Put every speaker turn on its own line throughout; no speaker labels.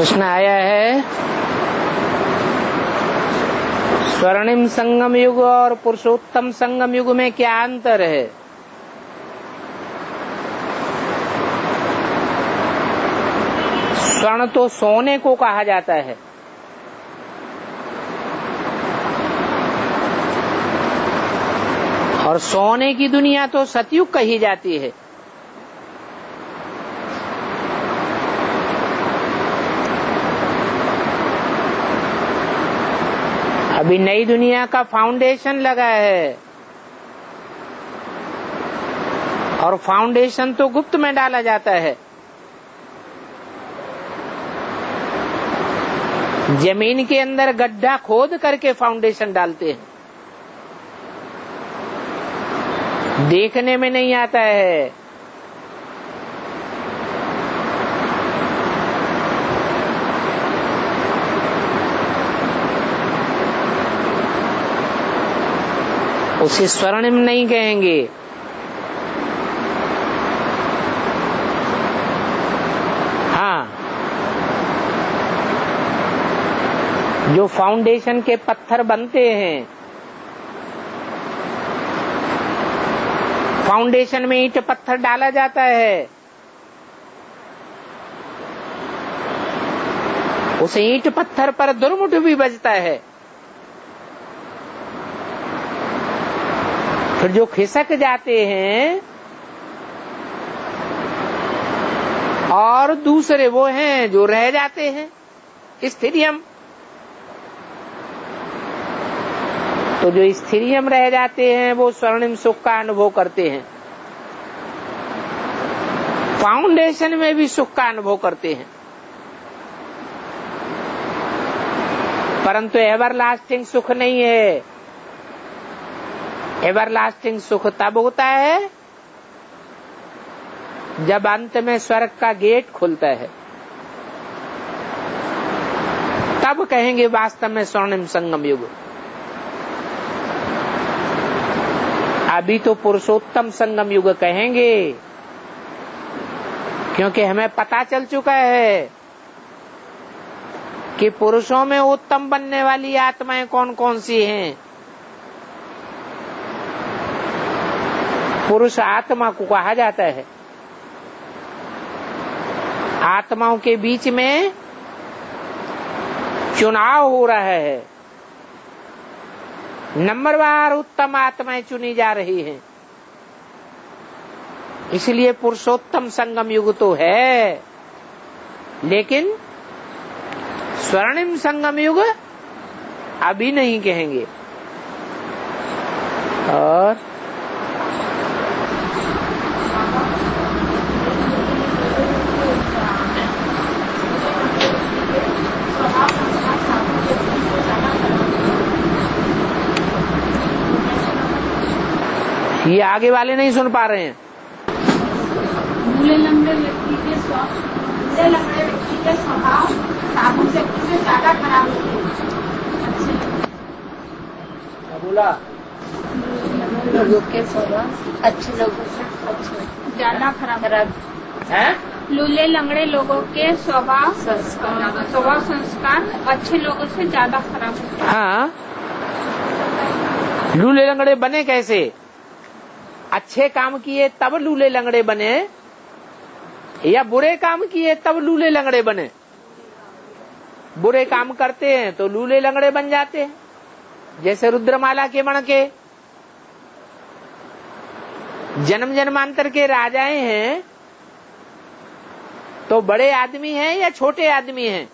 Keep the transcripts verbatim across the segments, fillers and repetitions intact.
प्रश्न आया है, स्वर्णिम संगम युग और पुरुषोत्तम संगम युग में क्या अंतर है? स्वर्ण तो सोने को कहा जाता है, और सोने की दुनिया तो सतयुग कही जाती है। अभी नई दुनिया का फाउंडेशन लगा है, और फाउंडेशन तो गुप्त में डाला जाता है। जमीन के अंदर गड्ढा खोद करके फाउंडेशन डालते हैं, देखने में नहीं आता है। उसे स्वर्णिम नहीं कहेंगे। हाँ, जो फाउंडेशन के पत्थर बनते हैं, फाउंडेशन में ईंट पत्थर डाला जाता है, उस ईंट पत्थर पर दुर्मुठ भी बजता है। फिर जो खिसक जाते हैं और दूसरे वो हैं जो रह जाते हैं, स्थिरियम। तो जो स्थिरियम रह जाते हैं वो स्वर्णिम सुख का अनुभव करते हैं, फाउंडेशन में भी सुख का अनुभव करते हैं, परंतु एवरलास्टिंग सुख नहीं है। एवरलास्टिंग सुख तब होता है जब अंत में स्वर्ग का गेट खुलता है, तब कहेंगे वास्तव में स्वर्णिम संगम युग। अभी तो पुरुषोत्तम संगम युग कहेंगे, क्योंकि हमें पता चल चुका है कि पुरुषों में उत्तम बनने वाली आत्माएं कौन कौन सी हैं। पुरुष आत्मा को कहा जाता है। आत्माओं के बीच में चुनाव हो रहा है, नंबरवार उत्तम आत्माएं चुनी जा रही हैं। इसलिए पुरुषोत्तम संगम युग तो है, लेकिन स्वर्णिम संगम युग अभी नहीं कहेंगे। और ये आगे वाले नहीं सुन पा रहे हैं।
लूले लंगड़े व्यक्ति के लूले लंगड़े व्यक्ति के स्वभाव साबुन से ज्यादा खराब होते हैं।
बोला
लोगों के स्वभाव अच्छे लोगों से अच्छे
ज्यादा खराब
खराब
है।
लूले लंगड़े लोगों के स्वभाव स्वभाव संस्कार अच्छे लोगों से ज्यादा खराब होते हैं।
हाँ, लूले लंगड़े बने कैसे? अच्छे काम किए तब लूले लंगड़े बने, या बुरे काम किए तब लूले लंगड़े बने? बुरे काम करते हैं तो लूले लंगड़े बन जाते हैं, जैसे रुद्रमाला के मण के। जन्म जन्मांतर के राजाएं हैं तो बड़े आदमी हैं या छोटे आदमी हैं?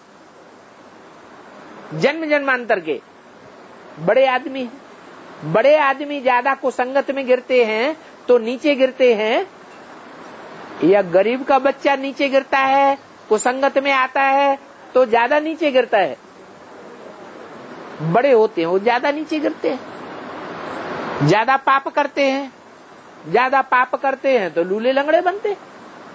जन्म जन्मांतर के बड़े आदमी हैं। बड़े आदमी ज्यादा कुसंगत में गिरते हैं तो नीचे गिरते हैं, या गरीब का बच्चा नीचे गिरता है, कुसंगत में आता है तो ज्यादा नीचे गिरता है? बड़े होते हैं वो ज्यादा नीचे गिरते हैं। ज्यादा पाप करते हैं, ज्यादा पाप करते हैं तो लूले लंगड़े बनते हैं।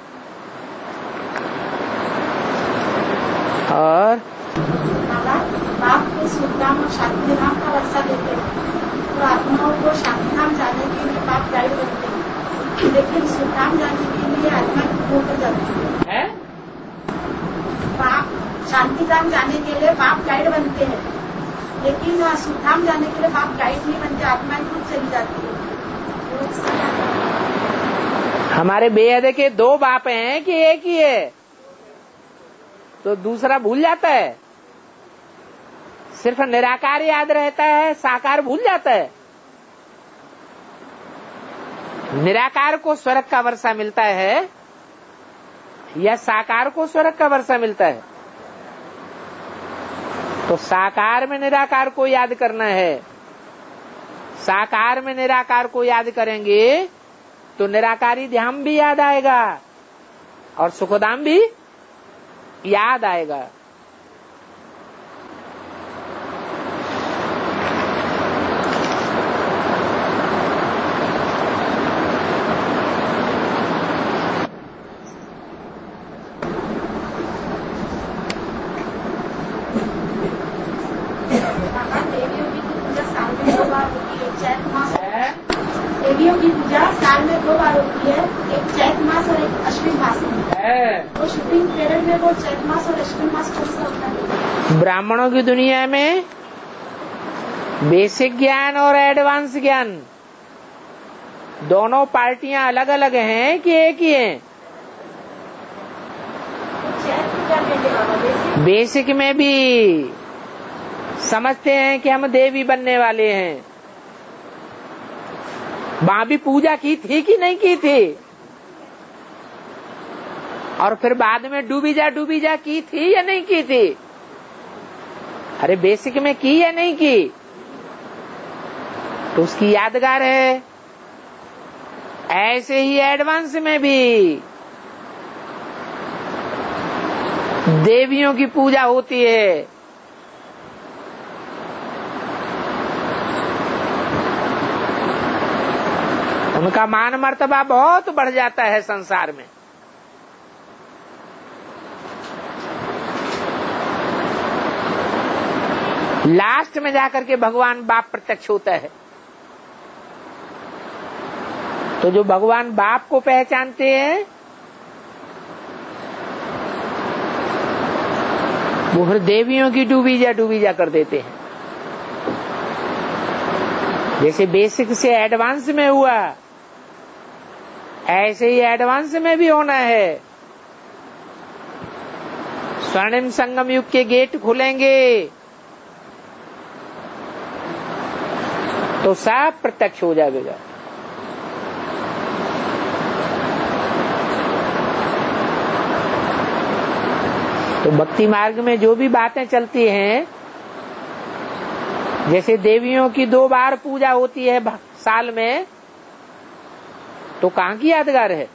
और
बाप को सुखधाम और शांतिधाम का रास्ता देते हैं, तो आत्माओं को शांतिधाम जाने के लिए बाप गाइड करते हैं, लेकिन सुखधाम जाने के लिए आत्मा को होकर जाती है।
है?
बाप शांति धाम जाने के लिए बाप गाइड बनते हैं, लेकिन सुधाम जाने के लिए बाप गाइड नहीं बनते, आत्मा खुद चली जाती है।
हमारे बेहद के दो बाप हैं कि एक ही है? तो दूसरा भूल जाता है। सिर्फ निराकार याद रहता है, साकार भूल जाता है। निराकार को स्वर्ग का वर्षा मिलता है या साकार को स्वर्ग का वर्षा मिलता है? तो साकार में निराकार को याद करना है। साकार में निराकार को याद करेंगे तो निराकारी ध्यान भी याद आएगा और सुखधाम भी याद आएगा।
देवियों की पूजा साल में दो बार होती है, एक चैत मास और एक अश्विन मास में। तो शिपिंग पीरियड में वो चैत मास और अश्विन मास कौन सा होता है?
ब्राह्मणों की दुनिया में बेसिक ज्ञान और एडवांस ज्ञान दोनों पार्टियां अलग अलग हैं कि एक ही हैं? बेसिक में भी समझते हैं कि हम देवी बनने वाले हैं। वहां भी पूजा की थी कि नहीं की थी? और फिर बाद में डूबी जा डूबी जा की थी या नहीं की थी? अरे बेसिक में की या नहीं की? तो उसकी यादगार है। ऐसे ही एडवांस में भी देवियों की पूजा होती है। उनका मान मर्तबा बहुत बढ़ जाता है संसार में। लास्ट में जाकर के भगवान बाप प्रत्यक्ष होता है। तो जो भगवान बाप को पहचानते हैं वो फिर देवियों की डूबी जा डूबी जा कर देते हैं। जैसे बेसिक से एडवांस में हुआ ऐसे ही एडवांस में भी होना है। स्वर्णिम संगम युग के गेट खुलेंगे तो सब प्रत्यक्ष हो जाएगा। तो भक्ति मार्ग में जो भी बातें चलती हैं, जैसे देवियों की दो बार पूजा होती है साल में, तो कहाँ की यादगार है?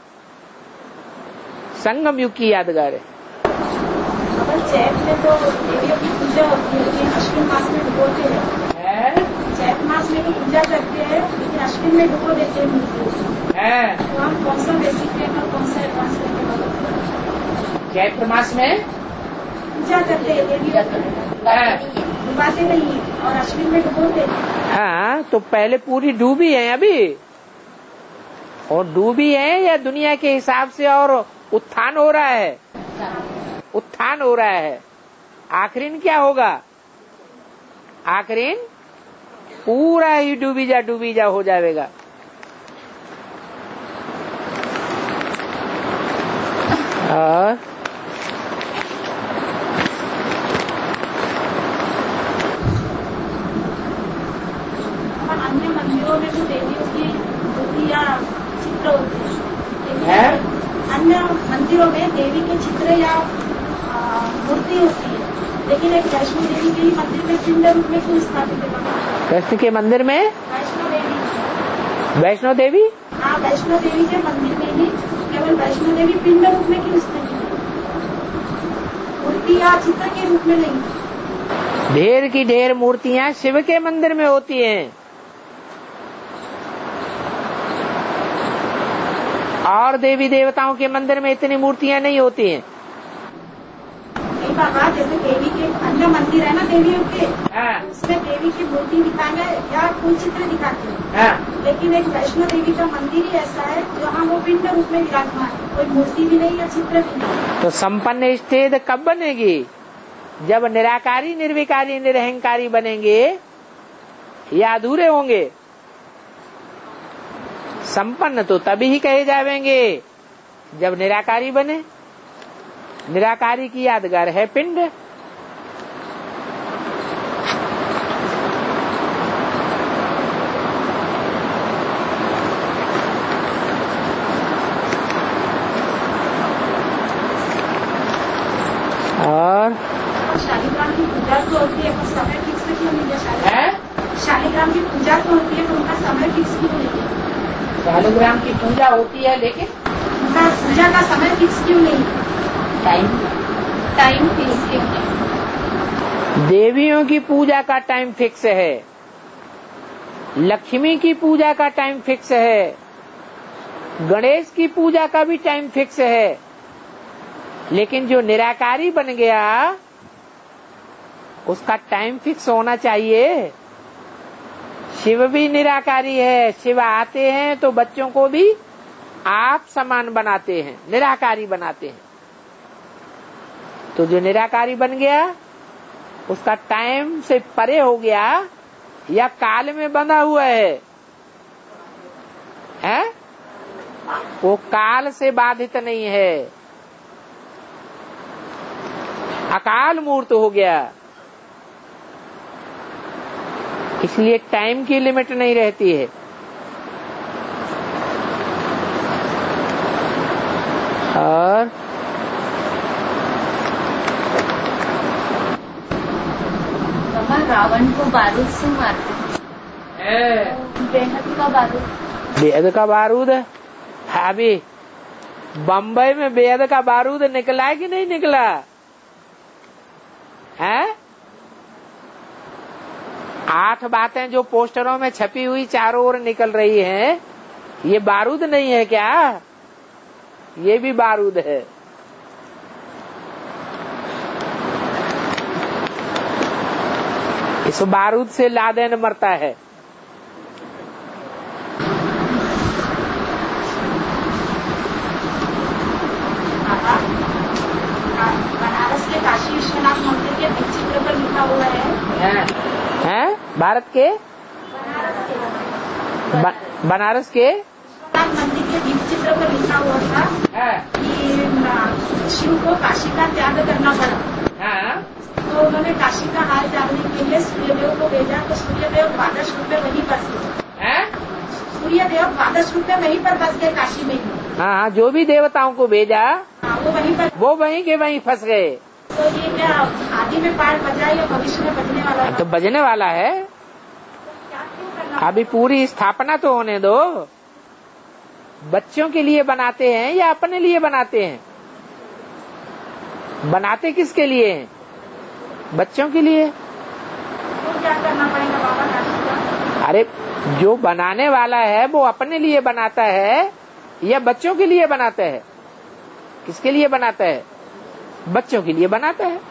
संगम युग की यादगार है।
अगर चैत में तो देवियों की पूजा होती है, लेकिन अश्विन मास में डुबोते हैं। चैत मास में तो पूजा करते हैं, लेकिन अश्विन में डुबो देते हैं मूर्ति। तो हम कौन सा बेसिक है और कौन सा एडवांस करके?
चैत्र मास में
पूजा करते हैं देवियों की, डुबाते नहीं है, और अश्विन में डुबोते हैं।
हाँ, तो पहले पूरी डूबी है अभी, और डूबी है या दुनिया के हिसाब से और उत्थान हो रहा है? उत्थान हो रहा है। आखिरीन क्या होगा? आखिरीन पूरा ही डूबी जा डूबी जा हो जाएगा। और
अन्य मंदिरों में तो देवियों की मूर्ति या चित्र होते हैं, अन्य मंदिरों में देवी के चित्र या मूर्ति होती है, लेकिन एक वैष्णो देवी के ही मंदिर में पिंड रूप में क्यों स्थापित है?
कृष्ण के मंदिर में
वैष्णो देवी
वैष्णो देवी
हाँ वैष्णो देवी के मंदिर में ही केवल वैष्णो देवी पिंड रूप में क्यों स्थापित है? मूर्ति या चित्र के रूप में नहीं।
ढेर की ढेर मूर्तियां शिव के मंदिर में होती हैं, और देवी देवताओं के मंदिर में इतनी मूर्तियां नहीं होती हैं।
नहीं बाबा, जैसे देवी के अन्य मंदिर है ना देवियों के,
हाँ।
उसमें देवी की मूर्ति दिखाएंगे या कोई चित्र दिखाते हैं,
हाँ।
लेकिन एक वैष्णो देवी का मंदिर ही ऐसा है जहाँ वो पिंड रूप में विराजमान है, कोई मूर्ति भी नहीं या चित्र भी नहीं।
तो संपन्न स्टेज कब बनेगी? जब निराकारी, निर्विकारी, निरहंकारी बनेंगे या अधूरे होंगे? संपन्न तो तभी ही कहे जावेंगे जब निराकारी बने। निराकारी की यादगार है पिंड। और
शालिग्राम की पूजा तो होती है पर समय फिक्स क्यों नहीं है? शालिग्राम की पूजा तो होती है तो उनका समय फिक्स क्यों नहीं है?
शालिग्राम की पूजा होती है लेकिन
उनका पूजा का समय फिक्स क्यों नहीं है?
टाइम टाइम फिक्स क्यों नहीं?
देवियों की पूजा का टाइम फिक्स है, लक्ष्मी की पूजा का टाइम फिक्स है, गणेश की पूजा का भी टाइम फिक्स है, लेकिन जो निराकारी बन गया उसका टाइम फिक्स होना चाहिए। शिव भी निराकारी है, शिव आते हैं तो बच्चों को भी आप समान बनाते हैं, निराकारी बनाते हैं। तो जो निराकारी बन गया उसका टाइम से परे हो गया या काल में बंधा हुआ है, है? वो काल से बाधित नहीं है, अकाल मूर्त हो गया। इसलिए टाइम की लिमिट नहीं रहती है। और
रावण को बारूद से मारते हैं, बेहद का बारूद।
बेहद का बारूद अभी बम्बई में बेहद का बारूद निकला है कि नहीं निकला है? आठ बातें जो पोस्टरों में छपी हुई चारों ओर निकल रही हैं, ये बारूद नहीं है क्या? ये भी बारूद है। इस बारूद से लादेन मरता है।
बनारस के काशी विश्वनाथ मंदिर के चित्र पर लिखा हुआ है,
हैं? भारत के ब, बनारस के
विश्वनाथ मंदिर के दीप चित्र पर लिखा हुआ था कि शिव को काशी का त्याग करना पड़ा। तो उन्होंने काशी का हाल जानने के लिए सूर्यदेव को भेजा, तो सूर्यदेव द्वादश रूप में वहीं बस गए। सूर्यदेव द्वादश रूप में वहीं पर बस गए काशी में ही।
हाँ, जो भी देवताओं को भेजा
हाँ, वो वहीं पर
वो वहीं के वहीं फंस गए।
तो ये क्या आदि में पाठ बजा या भविष्य में बजने वाला है?
तो बजने वाला है।
क्या क्यों करना?
अभी पूरी स्थापना तो होने दो। बच्चों के लिए बनाते हैं या अपने लिए बनाते हैं? बनाते किसके लिए हैं? बच्चों के लिए।
तो क्या करना पड़ेगा बाबा काशी का?
अरे जो बनाने वाला है वो अपने लिए बनाता है या बच्चों के लिए बनाता है? किसके लिए बनाता है? बच्चों के लिए बनाता है।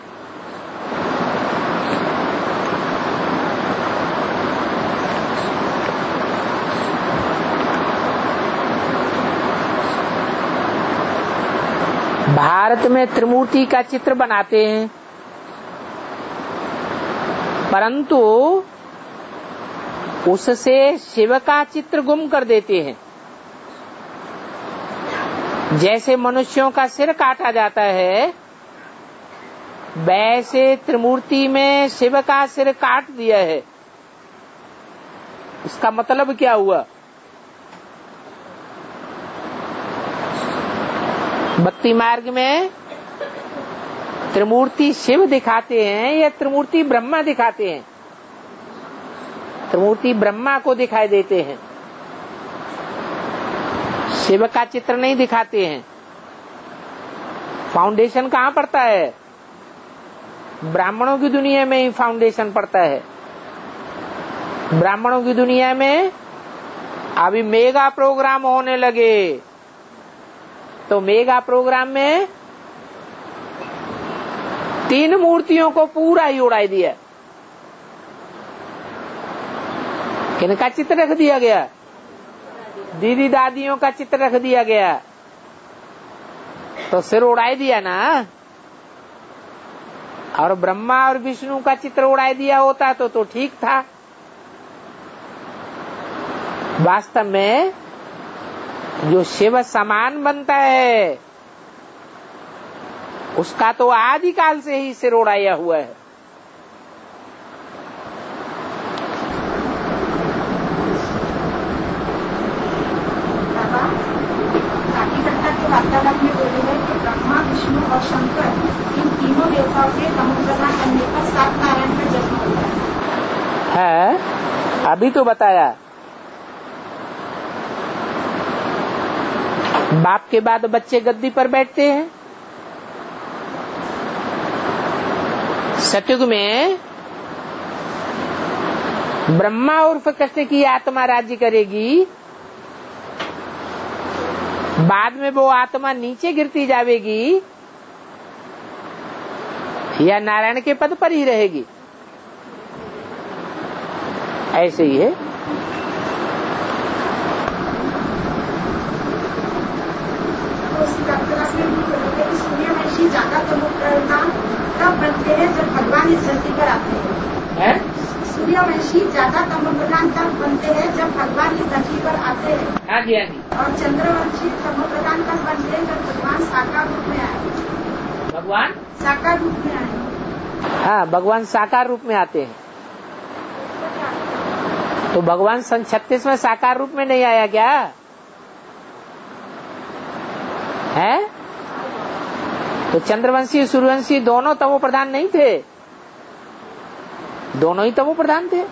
भारत में त्रिमूर्ति का चित्र बनाते हैं, परंतु उससे शिव का चित्र गुम कर देते हैं। जैसे मनुष्यों का सिर काटा जाता है, वैसे त्रिमूर्ति में शिव का सिर काट दिया है। इसका मतलब क्या हुआ? भक्ति मार्ग में त्रिमूर्ति शिव दिखाते हैं या त्रिमूर्ति ब्रह्मा दिखाते हैं? त्रिमूर्ति ब्रह्मा को दिखाई देते हैं, शिव का चित्र नहीं दिखाते हैं। फाउंडेशन कहाँ पड़ता है? ब्राह्मणों की दुनिया में ही फाउंडेशन पड़ता है। ब्राह्मणों की दुनिया में अभी मेगा प्रोग्राम होने लगे, तो मेगा प्रोग्राम में तीन मूर्तियों को पूरा ही उड़ाई दिया। किनका चित्र रख दिया गया? दीदी दादियों का चित्र रख दिया गया, तो सिर उड़ाई दिया ना। और ब्रह्मा और विष्णु का चित्र उड़ा दिया होता तो तो ठीक था। वास्तव में जो शिव समान बनता है उसका तो आदिकाल से ही सिर उड़ाया हुआ है।
वार्तालाप में बोले हैं कि ब्रह्मा, विष्णु और शंकर इन तीनों देवताओं के तमोप्रधान करने पर सात नारायण का जन्म होता है।
है अभी तो बताया। बाप के बाद बच्चे गद्दी पर बैठते हैं। सतयुग में ब्रह्मा उर्फ कृष्ण की आत्मा राज्य करेगी, बाद में वो आत्मा नीचे गिरती जाएगी या नारायण के पद पर ही रहेगी। ऐसे ही है। सूर्यवंशी ज्यादा तमोप्रधान तब बनते हैं जब भगवान इस धरती पर आते हैं। है? सूर्यवंशी ज्यादा तमोप्रधान तब बनते हैं जब भगवान इस धरती पर आते हैं। हाँ जी, हाँ जी।
और चंद्रवंशी तमोप्रधान तब बनते हैं जब भगवान साकार रूप में आए।
भगवान
साकार रूप में आए।
हाँ, भगवान साकार रूप में आते हैं। तो भगवान सन छत्तीस में साकार रूप में नहीं आया क्या है? तो चंद्रवंशी सूर्यवंशी दोनों तमो प्रधान नहीं थे, दोनों ही तमो प्रधान थे।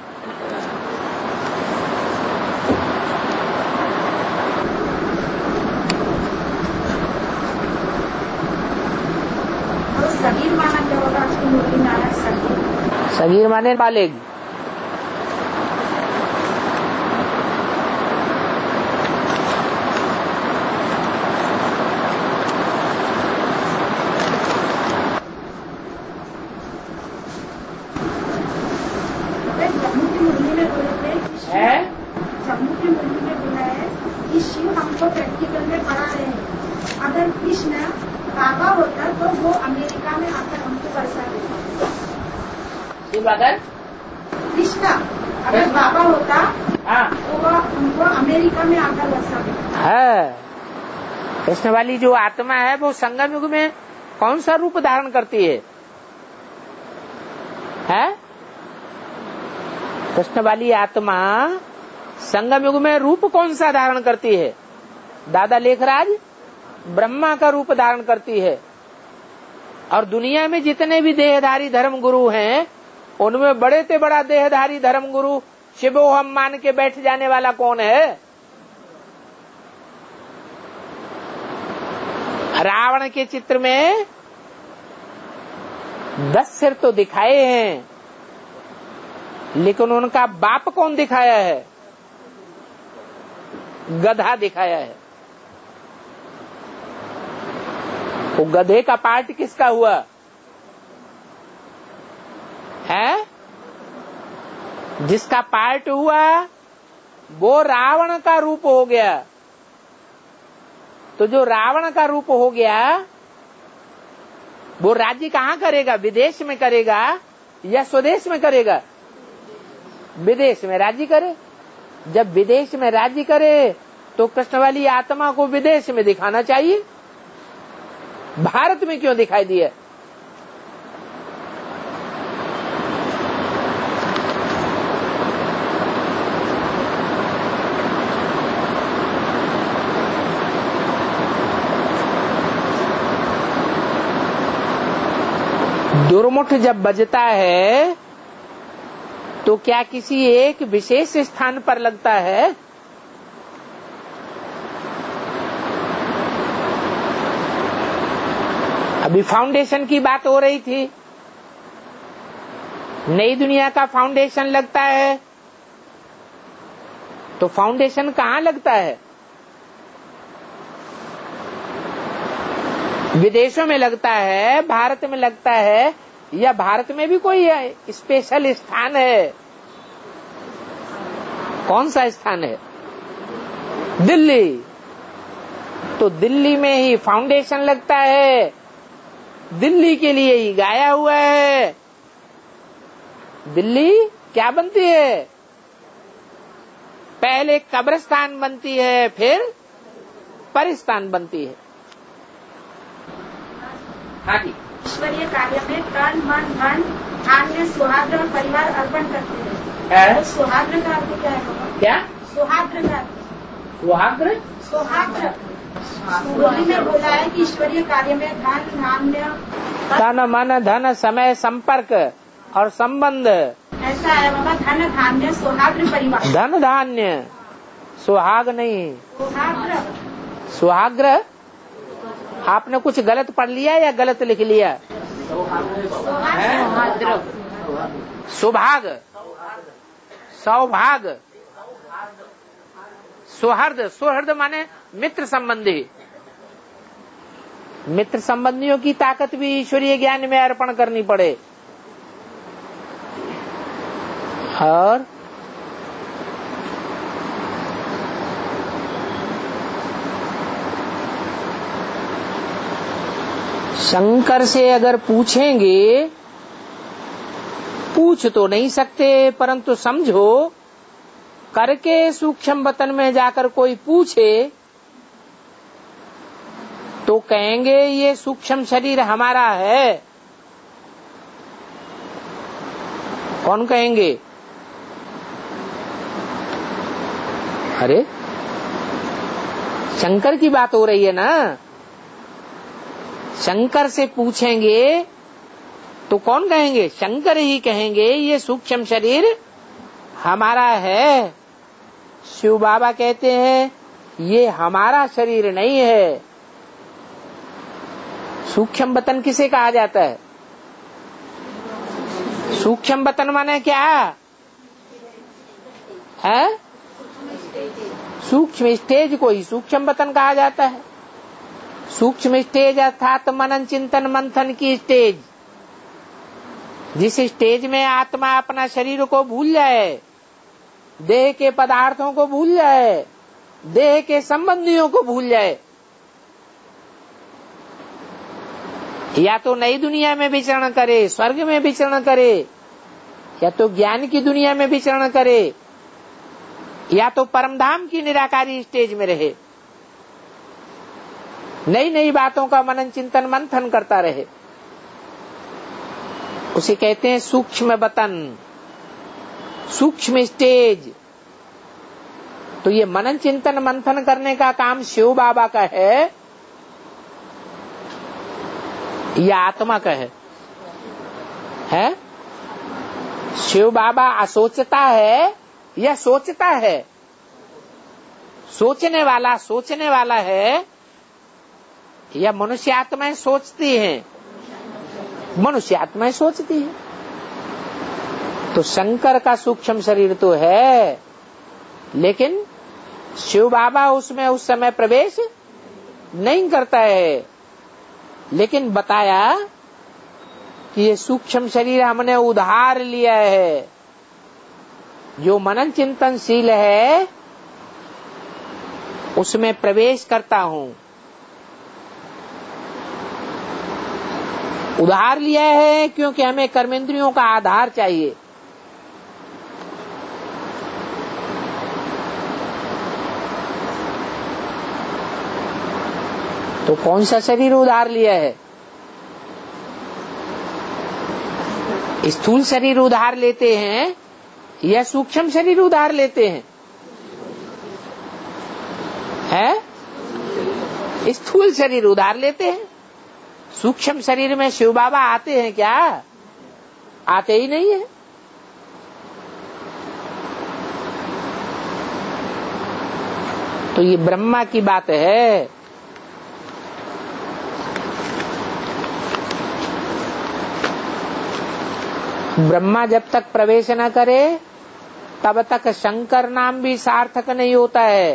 सगीर माना क्या होगा? सगीर
सगीर माने बालिग।
जम्मू की मुरली में बोला है कि शिव हमको प्रैक्टिकल में पढ़ा रहे हैं। अगर कृष्ण बाबा होता तो वो अमेरिका में आकर हमको बरसा देता।
शिव अगर
कृष्ण अगर बाबा होता
हाँ
तो वो हमको अमेरिका में आकर बरसा देता
है। कृष्ण वाली जो आत्मा है वो संगम युग में कौन सा रूप धारण करती है? है कृष्ण वाली आत्मा संगम युग में रूप कौन सा धारण करती है? दादा लेखराज ब्रह्मा का रूप धारण करती है। और दुनिया में जितने भी देहधारी धर्म गुरु हैं उनमें बड़े से बड़ा देहधारी धर्म गुरु शिवो हम मान के बैठ जाने वाला कौन है? रावण के चित्र में दस सिर तो दिखाए हैं, लेकिन उनका बाप कौन दिखाया है? गधा दिखाया है। वो गधे का पार्ट किसका हुआ है? जिसका पार्ट हुआ वो रावण का रूप हो गया। तो जो रावण का रूप हो गया वो राज्य कहाँ करेगा? विदेश में करेगा या स्वदेश में करेगा? विदेश में राज्य करे। जब विदेश में राज्य करे तो कृष्ण वाली आत्मा को विदेश में दिखाना चाहिए, भारत में क्यों दिखाई दिया? दुर्मुठ जब बजता है तो क्या किसी एक विशेष स्थान पर लगता है? अभी फाउंडेशन की बात हो रही थी। नई दुनिया का फाउंडेशन लगता है तो फाउंडेशन कहाँ लगता है? विदेशों में लगता है, भारत में लगता है, या भारत में भी कोई स्पेशल स्थान है? कौन सा स्थान है? दिल्ली। तो दिल्ली में ही फाउंडेशन लगता है दिल्ली के लिए ही गाया हुआ है। दिल्ली क्या बनती है? पहले कब्रिस्तान बनती है, फिर परिस्तान बनती है। हाँ जी।
ईश्वरीय कार्य में तन मन धन अन्य सुहाग्र और परिवार अर्पण करते हैं। तो सुहाग्र का अर्थ क्या है? क्या सुहाग्र का?
सुहाग्र
सुहाग्र हिंदी में बोला है कि ईश्वरीय कार्य में धन धान्य
तन मन धन समय संपर्क और संबंध,
ऐसा है बाबा। धन धान्य सुहाग्र परिवार।
धन धान्य सुहाग नहीं,
सुहाग्र।
सुहाग्र आपने कुछ गलत पढ़ लिया या गलत लिख लिया?
सुहाग्र
सुभाग, सौभाग, सुहृद। सुहृद माने मित्र संबंधी। मित्र संबंधियों की ताकत भी ईश्वरीय ज्ञान में अर्पण करनी पड़े। और शंकर से अगर पूछेंगे, पूछ तो नहीं सकते, परंतु समझो करके सूक्ष्म वतन में जाकर कोई पूछे तो कहेंगे ये सूक्ष्म शरीर हमारा है। कौन कहेंगे? अरे शंकर की बात हो रही है ना। शंकर से पूछेंगे तो कौन कहेंगे? शंकर ही कहेंगे ये सूक्ष्म शरीर हमारा है। शिव बाबा कहते हैं ये हमारा शरीर नहीं है। सूक्ष्म वतन किसे कहा जाता है? सूक्ष्म वतन माने क्या है? सूक्ष्म स्टेज को ही सूक्ष्म वतन कहा जाता है। सूक्ष्म स्टेज अर्थात मनन चिंतन मंथन की स्टेज, जिस स्टेज में आत्मा अपना शरीर को भूल जाए, देह के पदार्थों को भूल जाए, देह के संबंधियों को भूल जाए, या तो नई दुनिया में विचरण करे, स्वर्ग में विचरण करे, या तो ज्ञान की दुनिया में विचरण करे, या तो परमधाम की निराकारी स्टेज में रहे, नई नई बातों का मनन चिंतन मंथन करता रहे, उसे कहते हैं सूक्ष्म वतन, सूक्ष्म स्टेज। तो ये मनन चिंतन मंथन करने का काम शिव बाबा का है या आत्मा का है? है? शिव बाबा असोचता है या सोचता है? सोचने वाला सोचने वाला है या मनुष्य आत्माएं सोचती हैं? मनुष्य आत्माएं सोचती हैं। तो शंकर का सूक्ष्म शरीर तो है, लेकिन शिव बाबा उसमें उस समय प्रवेश नहीं करता है। लेकिन बताया कि ये सूक्ष्म शरीर हमने उधार लिया है। जो मनन चिंतनशील है उसमें प्रवेश करता हूं। उधार लिया है क्योंकि हमें कर्मेंद्रियों का आधार चाहिए। तो कौन सा शरीर उधार लिया है? स्थूल शरीर उधार लेते हैं या सूक्ष्म शरीर उधार लेते हैं? है? स्थूल शरीर उधार लेते हैं। सूक्ष्म शरीर में शिव बाबा आते हैं क्या? आते ही नहीं है। तो ये ब्रह्मा की बात है। ब्रह्मा जब तक प्रवेश न करे तब तक शंकर नाम भी सार्थक नहीं होता है।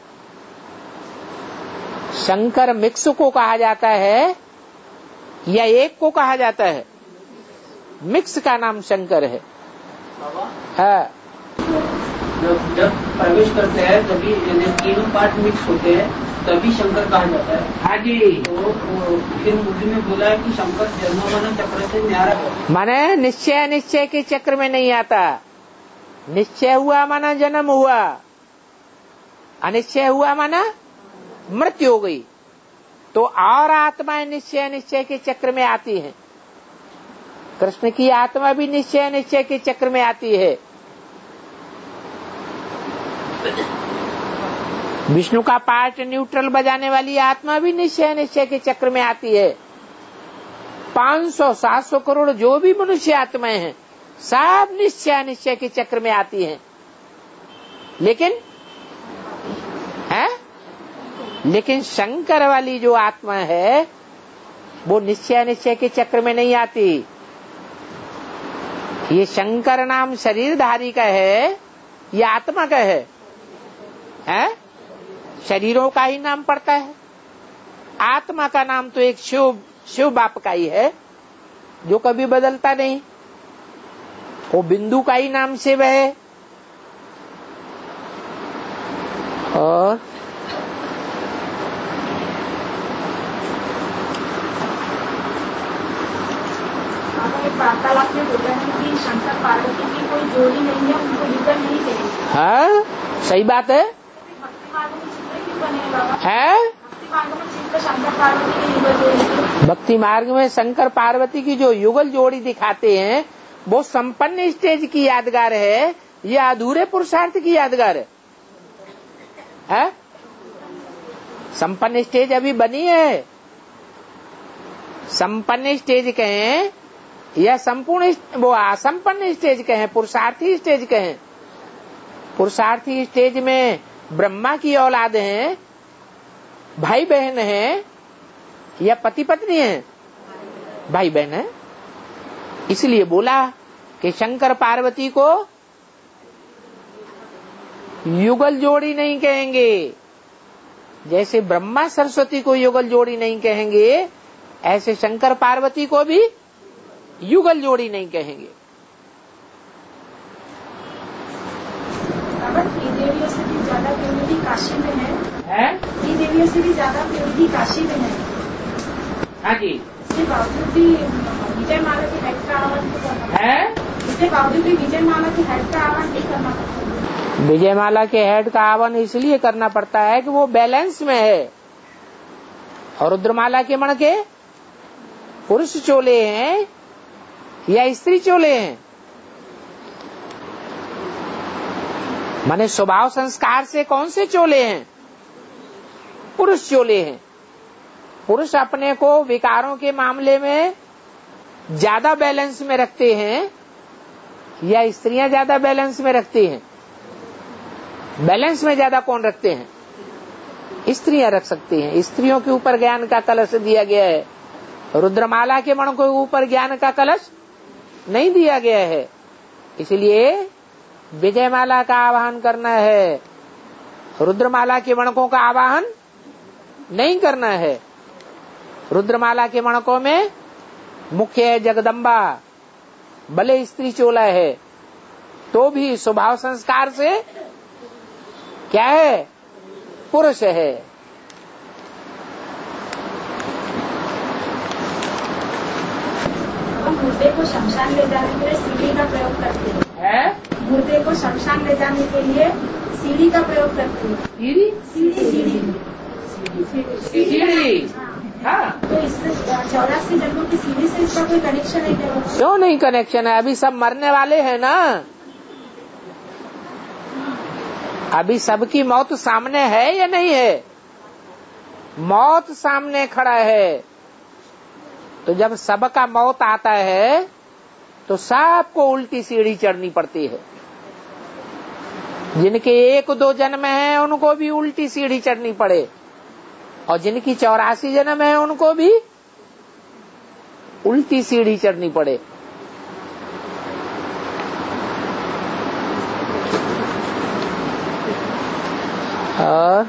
शंकर मिक्स को कहा जाता है या एक को कहा जाता है? मिक्स का नाम शंकर है। हाँ।
जब जब प्रवेश करते हैं तभी तीनों पार्ट मिक्स होते हैं तभी शंकर कहा जाता है।
हाँ जी।
तो फिर मुझे में बोला है कि शंकर जन्म मरण चक्र से न्यारा है।
माने निश्चय निश्चय के चक्र में नहीं आता। निश्चय हुआ माना जन्म हुआ, अनिश्चय हुआ माना मृत्यु हो गई। तो और आत्माएं निश्चय निश्चय के चक्र में आती हैं। कृष्ण की आत्मा भी निश्चय निश्चय के चक्र में आती है। विष्णु का पार्ट न्यूट्रल बजाने वाली आत्मा भी निश्चय निश्चय के चक्र में आती है। पांच सौ सात सौ करोड़ जो भी मनुष्य आत्माएं हैं सब निश्चय निश्चय के चक्र में आती हैं। लेकिन है लेकिन शंकर वाली जो आत्मा है वो निश्चय निश्चय के चक्र में नहीं आती। ये शंकर नाम शरीरधारी का है या आत्मा का है? है? शरीरों का ही नाम पड़ता है। आत्मा का नाम तो एक शिव शिव बाप का ही है जो कभी बदलता नहीं। वो बिंदु का ही नाम शिव है। और
वार्तालाप में बोला है कि शंकर पार्वती की कोई जोड़ी नहीं है, उनको युगल नहीं करेंगे।
हाँ सही बात है।
भक्ति मार्ग में चित्र क्यों बने बाबा?
है
भक्ति मार्ग में चित्र शंकर पार्वती की युगल जोड़ी।
भक्ति मार्ग में शंकर पार्वती की जो युगल जोड़ी दिखाते हैं वो संपन्न स्टेज की यादगार है या अधूरे पुरुषार्थ की यादगार है? है? संपन्न स्टेज अभी बनी है। संपन्न स्टेज कहें या संपूर्ण वो असंपन्न स्टेज कहें, पुरुषार्थी स्टेज कहें। पुरुषार्थी स्टेज में ब्रह्मा की औलाद हैं, भाई बहन हैं या पति पत्नी हैं? भाई बहन है। इसलिए बोला कि शंकर पार्वती को युगल जोड़ी नहीं कहेंगे। जैसे ब्रह्मा सरस्वती को युगल जोड़ी नहीं कहेंगे ऐसे शंकर पार्वती को भी युगल जोड़ी नहीं कहेंगे।
देवियों से भी ज्यादा प्योरिटी काशी में है,
है?
ये देवियों से भी ज्यादा प्योरिटी काशी में है।
हाँ जी।
इसके बावजूद भी विजय माला के हेड का आह्वान
है?
इसके बावजूद भी विजय माला के हेड का आह्वान नहीं करना पड़ता।
विजय माला के हेड का आह्वान इसलिए करना पड़ता है कि वो बैलेंस में है। और रुद्रमाला के मण के पुरुष चोले हैं या स्त्री चोले हैं? माने स्वभाव संस्कार से कौन से चोले हैं? पुरुष चोले हैं। पुरुष अपने को विकारों के मामले में ज्यादा बैलेंस में रखते हैं या स्त्रियां ज्यादा बैलेंस में रखती हैं? बैलेंस में ज्यादा कौन रखते हैं? स्त्रियां रख सकती हैं। स्त्रियों के ऊपर ज्ञान का कलश दिया गया है। रुद्रमाला के मण के ऊपर ज्ञान का कलश नहीं दिया गया है। इसलिए विजय माला का आवाहन करना है, रुद्रमाला के मणकों का आवाहन नहीं करना है। रुद्रमाला के मणकों में मुख्य है जगदम्बा, भले स्त्री चोला है तो भी स्वभाव संस्कार से क्या है? पुरुष है।
मुर्दे को शमशान ले जाने के लिए सीढ़ी का प्रयोग करते हैं। मुर्दे को शमशान ले जाने के लिए सीढ़ी का प्रयोग करते हैं।
सीढ़ी
सीढ़ी सीढ़ी
सीढ़ी हाँ।
तो इससे चौरासी जन्मों की सीढ़ी से इसका कोई कनेक्शन नहीं है?
क्यों नहीं कनेक्शन है? अभी सब मरने वाले हैं ना। अभी सबकी मौत सामने है या नहीं है? मौत सामने खड़ा है। तो जब सबका मौत आता है तो सबको उल्टी सीढ़ी चढ़नी पड़ती है। जिनके एक दो जन्म है उनको भी उल्टी सीढ़ी चढ़नी पड़े और जिनकी चौरासी जन्म है उनको भी उल्टी सीढ़ी चढ़नी पड़े। और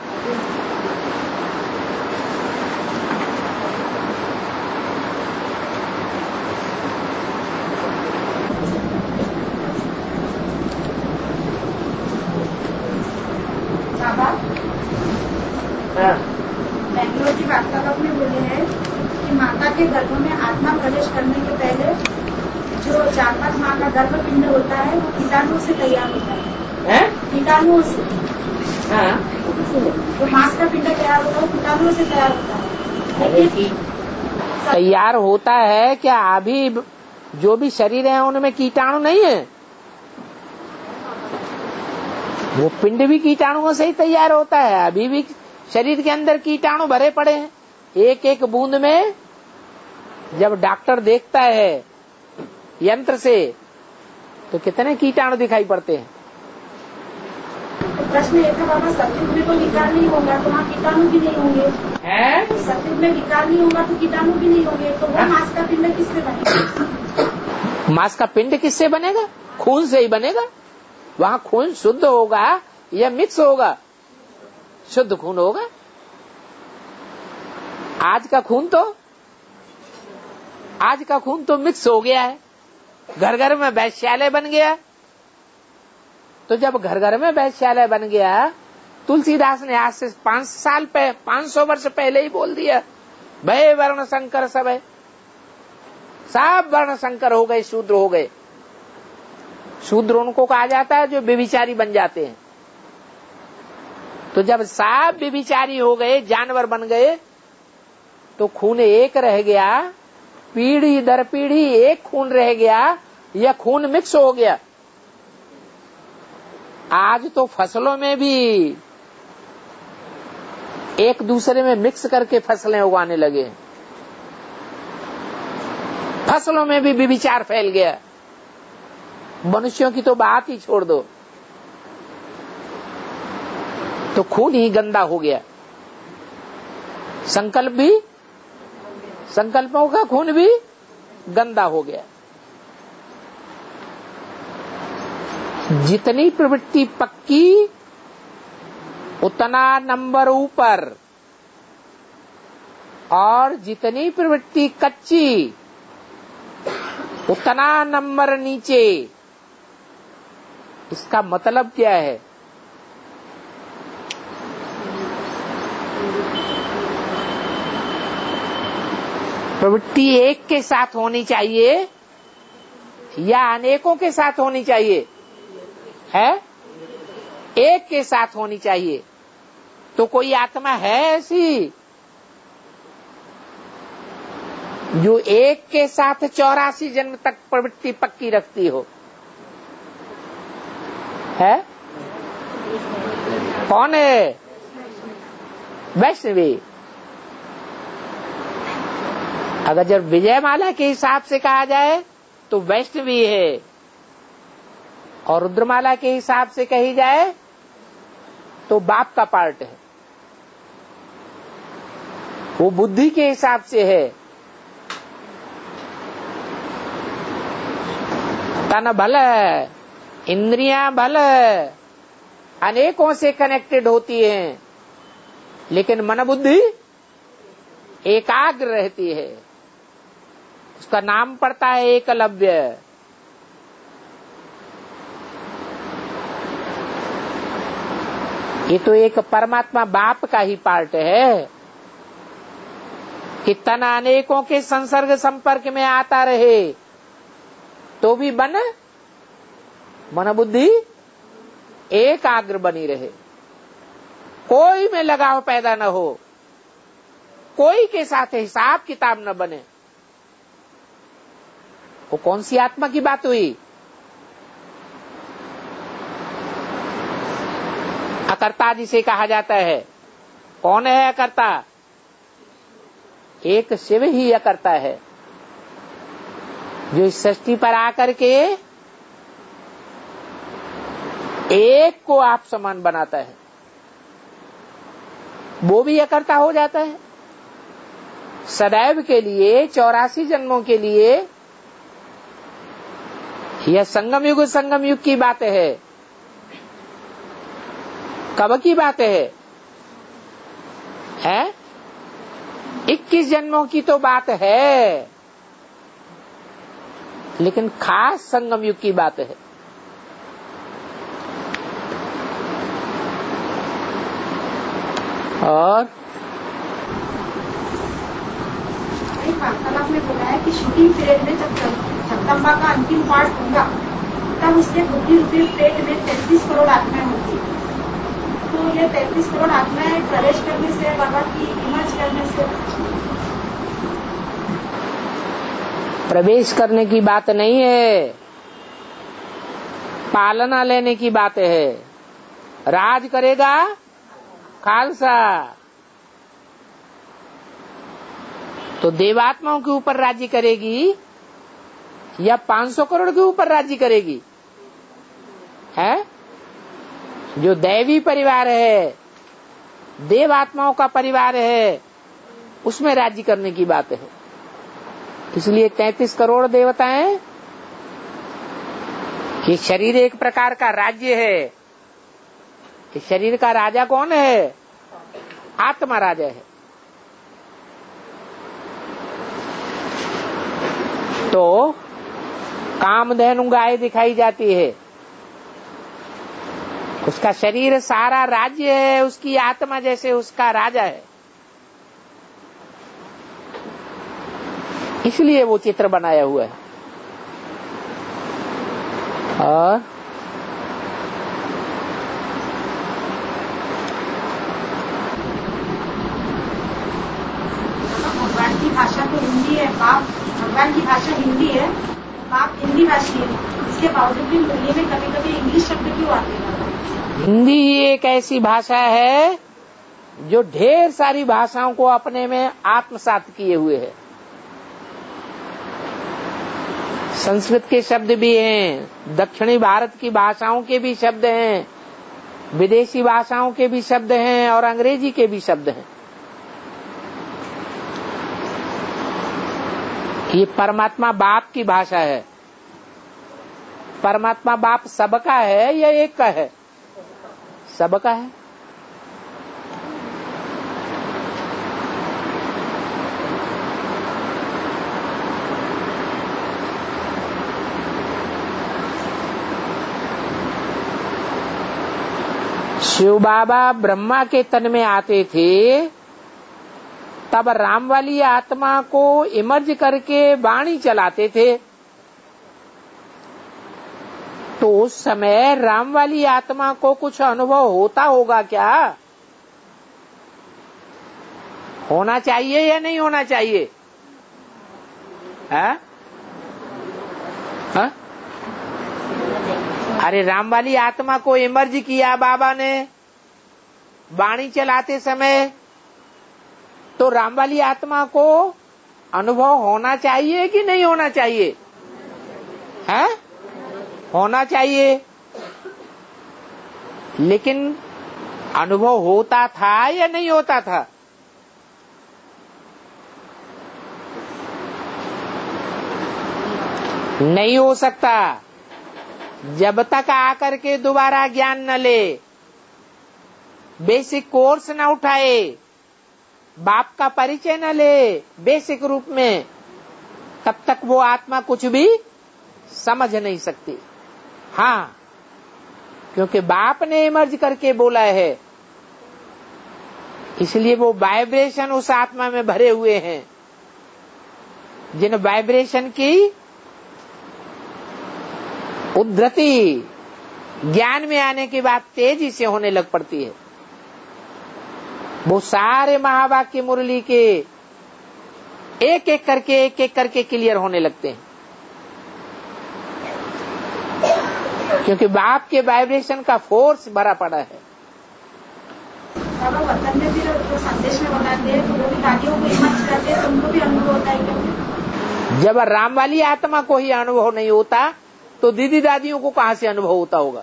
बेंगलोर की वार्तालाप में बोले हैं कि माता के गर्भ में आत्मा प्रवेश करने के पहले जो चार पांच माह का गर्भ पिंड होता है वो कीटाणुओं से तैयार होता है, कीटाणुओं से। जो मांस का पिंड तैयार होता है कीटाणुओं से तैयार होता है।
तैयार होता है क्या? अभी जो भी शरीर है उनमें कीटाणु नहीं है, वो पिंड भी कीटाणुओं से ही तैयार होता है। अभी भी शरीर के अंदर कीटाणु भरे पड़े हैं। एक एक बूंद में जब डॉक्टर देखता है यंत्र से तो कितने कीटाणु दिखाई पड़ते हैं।
तो प्रश्न एक है बाबा, सतयुग में तो विकार नहीं होगा तो वहाँ कीटाणु भी नहीं होंगे, सतयुग में विकार नहीं होगा तो कीटाणु भी नहीं होंगे, तो वो मांस का पिंड किससे बनेगा?
मांस का पिंड किससे बनेगा? खून से ही बनेगा। वहाँ खून शुद्ध होगा या मिक्स होगा? शुद्ध खून होगा। आज का खून तो आज का खून तो मिक्स हो गया है, घर घर में वैश्यालय बन गया। तो जब घर घर में वैश्यालय बन गया, तुलसीदास ने आज से पांच साल पे पांच सौ वर्ष पहले ही बोल दिया, भय वर्ण संकर सब है, सब वर्ण संकर हो गए, शूद्र हो गए। शूद्र उनको कहा जाता है जो व्यभिचारी बन जाते हैं। तो जब सब व्यभिचारी हो गए, जानवर बन गए, तो खून एक रह गया, पीढ़ी दर पीढ़ी एक खून रह गया, यह खून मिक्स हो गया। आज तो फसलों में भी एक दूसरे में मिक्स करके फसलें उगाने लगे, फसलों में भी व्यभिचार फैल गया। मनुष्यों की तो बात ही छोड़ दो, तो खून ही गंदा हो गया। संकल्प भी, संकल्पों का खून भी गंदा हो गया। जितनी प्रवृत्ति पक्की उतना नंबर ऊपर, और जितनी प्रवृत्ति कच्ची उतना नंबर नीचे। इसका मतलब क्या है? प्रवृत्ति एक के साथ होनी चाहिए या अनेकों के साथ होनी चाहिए? है एक के साथ होनी चाहिए। तो कोई आत्मा है ऐसी जो एक के साथ चौरासी जन्म तक प्रवृत्ति पक्की रखती हो? है? कौन है? वैष्णवी। अगर जब विजयमाला के हिसाब से कहा जाए तो वैष्णवी है, और रुद्रमाला के हिसाब से कही जाए तो बाप का पार्ट है। वो बुद्धि के हिसाब से है। तन भल, इंद्रियां भल अनेकों से कनेक्टेड होती हैं, लेकिन मन बुद्धि एकाग्र रहती है। उसका नाम पड़ता है एकलव्य। ये तो एक परमात्मा बाप का ही पार्ट है कि तन अनेकों के संसर्ग संपर्क में आता रहे तो भी बन मन बुद्धि एकाग्र बनी रहे, कोई में लगाव पैदा न हो, कोई के साथ हिसाब किताब न बने। वो कौन सी आत्मा की बात हुई? अकर्ता जिसे कहा जाता है। कौन है अकर्ता? एक शिव ही अकर्ता है, जो इस सृष्टि पर आकर के एक को आप समान बनाता है, वो भी अकर्ता हो जाता है। सदैव के लिए, चौरासी जन्मों के लिए, यह संगम युग संगम युग की बात है। कब की बात है? है इक्कीस जन्मों की तो बात है, लेकिन खास संगम युग की बात है। और
वार्तालाप में बोला है कि शूटिंग पीरियड में जब जगदम्बा का अंतिम पार्ट होगा तब उसके बुद्धि रूपी पेट में तैतीस करोड़ आत्माएं होगी। तो ये तैतीस करोड़ आत्माएं प्रवेश करने से बाबा की इमर्ज करने से
प्रवेश करने की बात नहीं है, पालना लेने की बात है। राज करेगा खालसा, तो देवात्माओं के ऊपर राज्य करेगी या पाँच सौ करोड़ के ऊपर राज्य करेगी? है जो दैवी परिवार है, देवात्माओं का परिवार है, उसमें राज्य करने की बात है। इसलिए तैंतीस करोड़ देवताएं, ये शरीर एक प्रकार का राज्य है। इस शरीर का राजा कौन है? आत्मा राजा है। तो कामधेनु गाय दिखाई जाती है, उसका शरीर सारा राज्य है, उसकी आत्मा जैसे उसका राजा है। इसलिए वो चित्र बनाया हुआ है। और
भगवान की भाषा तो हिंदी है, बाप भगवान की भाषा हिंदी है, बाप हिंदी भाषी है, इसके बावजूद भी बोलिए में कभी कभी इंग्लिश शब्द क्यों आते हैं?
हिंदी ही एक ऐसी भाषा है जो ढेर सारी भाषाओं को अपने में आत्मसात किए हुए है। संस्कृत के शब्द भी हैं, दक्षिणी भारत की भाषाओं के भी शब्द हैं, विदेशी भाषाओं के भी शब्द हैं और अंग्रेजी के भी शब्द हैं। ये परमात्मा बाप की भाषा है। परमात्मा बाप सबका है या एक का है? सबका है। शिव बाबा ब्रह्मा के तन में आते थे, तब राम वाली आत्मा को इमर्ज करके वाणी चलाते थे। तो उस समय राम वाली आत्मा को कुछ अनुभव होता होगा क्या? होना चाहिए या नहीं होना चाहिए? है? है? अरे राम वाली आत्मा को इमर्ज किया बाबा ने वाणी चलाते समय, तो राम वाली आत्मा को अनुभव होना चाहिए कि नहीं होना चाहिए? है? होना चाहिए। लेकिन अनुभव होता था या नहीं होता था? नहीं हो सकता जब तक आकर के दोबारा ज्ञान न ले, बेसिक कोर्स न उठाए, बाप का परिचय न ले बेसिक रूप में, तब तक वो आत्मा कुछ भी समझ नहीं सकती। हाँ, क्योंकि बाप ने इमर्ज करके बोला है, इसलिए वो वाइब्रेशन उस आत्मा में भरे हुए हैं, जिन वाइब्रेशन की उद्धृति ज्ञान में आने के बाद तेजी से होने लग पड़ती है। वो सारे महावाक्य मुरली के एक एक करके एक एक करके क्लियर होने लगते हैं, क्योंकि बाप के वाइब्रेशन का फोर्स भरा पड़ा है।
बाबा वतन में भी तो संदेश में बताते हैं, तो वो भी दादियों को इमर्ज करते हैं, तो उनको भी अनुभव होता है क्या?
जब राम वाली आत्मा को ही अनुभव नहीं होता, तो दीदी दादियों को कहां से अनुभव होता होगा?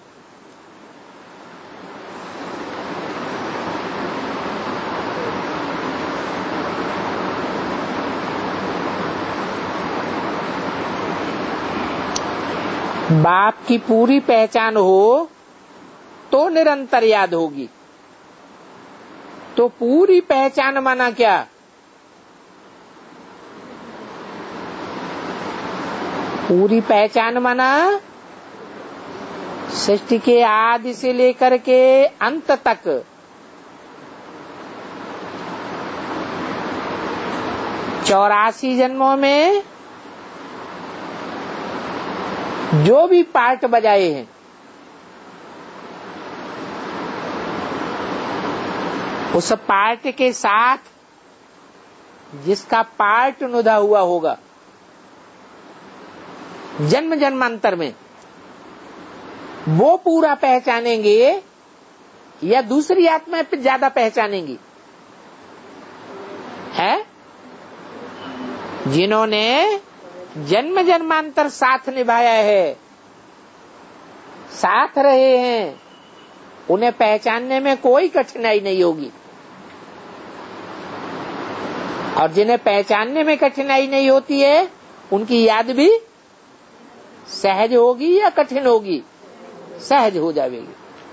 बाप की पूरी पहचान हो तो निरंतर याद होगी। तो पूरी पहचान माना क्या? पूरी पहचान माना सृष्टि के आदि से लेकर के अंत तक चौरासी जन्मों में जो भी पार्ट बजाए हैं, उस पार्ट के साथ जिसका पार्ट नुदा हुआ होगा जन्म जन्मांतर में, वो पूरा पहचानेंगे या दूसरी आत्मा पे ज्यादा पहचानेंगी? है जिन्होंने जन्म जन्मांतर साथ निभाया है, साथ रहे हैं, उन्हें पहचानने में कोई कठिनाई नहीं होगी। और जिन्हें पहचानने में कठिनाई नहीं होती है, उनकी याद भी सहज होगी या कठिन होगी? सहज हो जाएगी।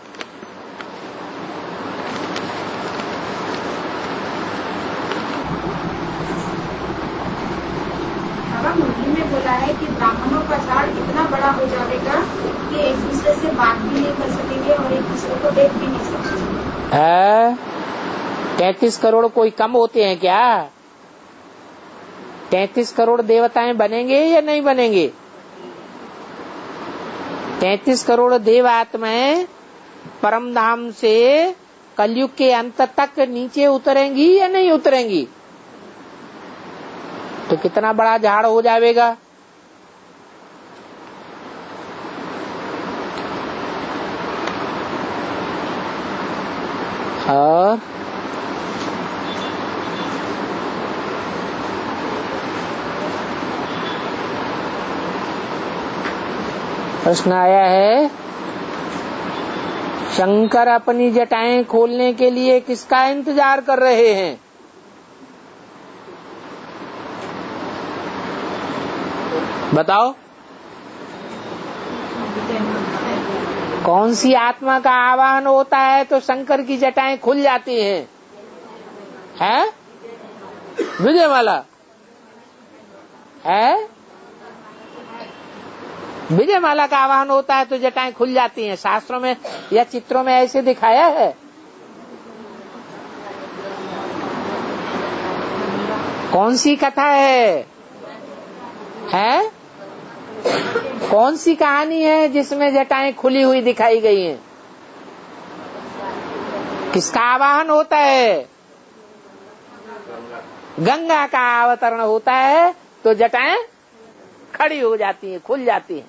मुरली में बोला है कि ब्राह्मणों का झाड़ इतना बड़ा हो जाएगा कि एक दूसरे से बात भी नहीं कर सकेंगे और एक दूसरे को देख भी नहीं सकेंगे।
तैतीस करोड़ कोई कम होते हैं क्या? तैतीस करोड़ देवताएं बनेंगे या नहीं बनेंगे? तैतीस करोड़ देव आत्माएं परम धाम से कलयुग के अंत तक नीचे उतरेंगी या नहीं उतरेंगी? तो कितना बड़ा झाड़ हो जाएगा। और प्रश्न आया है, शंकर अपनी जटाएं खोलने के लिए किसका इंतजार कर रहे हैं? बताओ, कौन सी आत्मा का आवाहन होता है तो शंकर की जटाएं खुल जाती हैं? है विजयमाला है? विजयमाला का आवाहन होता है तो जटाएं खुल जाती हैं। शास्त्रों में या चित्रों में ऐसे दिखाया है? कौन सी कथा है? है कौन सी कहानी है जिसमें जटाएं खुली हुई दिखाई गई हैं? किसका आवाहन होता है? गंगा का अवतरण होता है तो जटाएं खड़ी हो जाती हैं, खुल जाती हैं।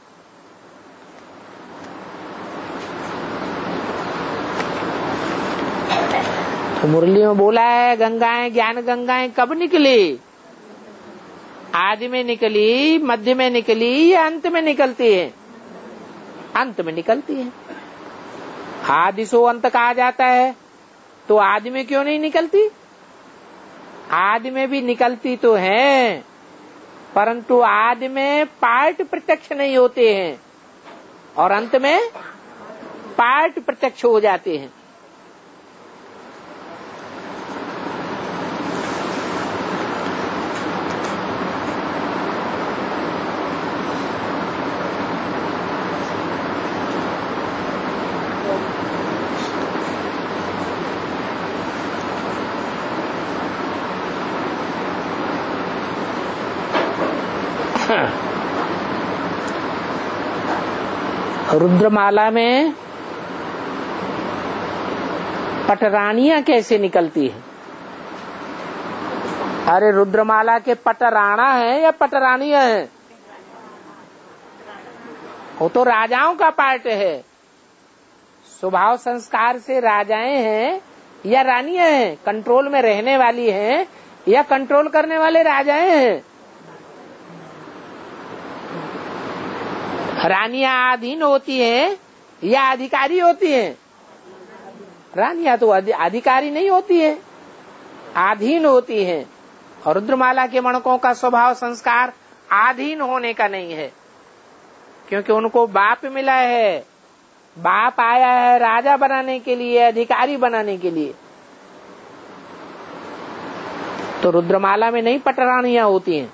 तो मुरली में बोला है, गंगाएं ज्ञान गंगाएं कब निकली? आदि में निकली, मध्य में निकली या अंत में निकलती है? अंत में निकलती है। आदि सो अंत कहा जाता है, तो आदि में क्यों नहीं निकलती? आदि में भी निकलती तो है, परंतु आदि में पार्ट प्रत्यक्ष नहीं होते हैं और अंत में पार्ट प्रत्यक्ष हो जाते हैं। रुद्रमाला में पटरानियां कैसे निकलती है? अरे रुद्रमाला के पटराणा है या पटरानियां है? वो तो राजाओं का पार्ट है। स्वभाव संस्कार से राजाएं हैं या रानियां हैं? कंट्रोल में रहने वाली हैं या कंट्रोल करने वाले राजाएं हैं? रानियां अधीन होती हैं या अधिकारी होती हैं? रानियां तो अधिकारी नहीं होती हैं, अधीन होती हैं। और रुद्रमाला के मणकों का स्वभाव संस्कार अधीन होने का नहीं है, क्योंकि उनको बाप मिला है। बाप आया है राजा बनाने के लिए, अधिकारी बनाने के लिए। तो रुद्रमाला में नहीं पटरानियां होती हैं।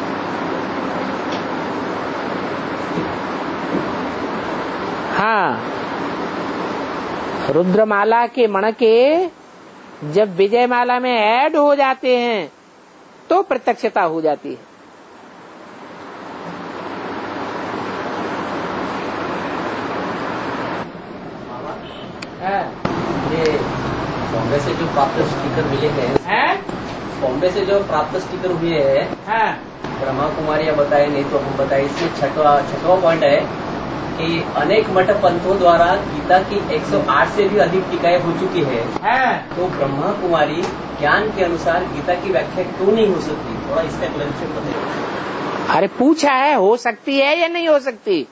हाँ, रुद्रमाला के मणके जब विजयमाला में ऐड हो जाते हैं तो प्रत्यक्षता हो जाती है।
ये बॉम्बे से जो प्राप्त स्टिकर मिले हैं, बॉम्बे से जो प्राप्त स्टिकर हुए हैं, ब्रह्मा कुमारी बताए नहीं तो हम बताए। इसमें छठवा छठवा पॉइंट है कि अनेक मठ पंथों द्वारा गीता की एक सौ आठ से भी अधिक टीकाएं हो चुकी है, तो ब्रह्मा कुमारी ज्ञान के अनुसार गीता की व्याख्या क्यों नहीं हो सकती? थोड़ा इसका क्लैरिफिकेशन बताइए।
अरे पूछा है, हो सकती है या नहीं हो सकती?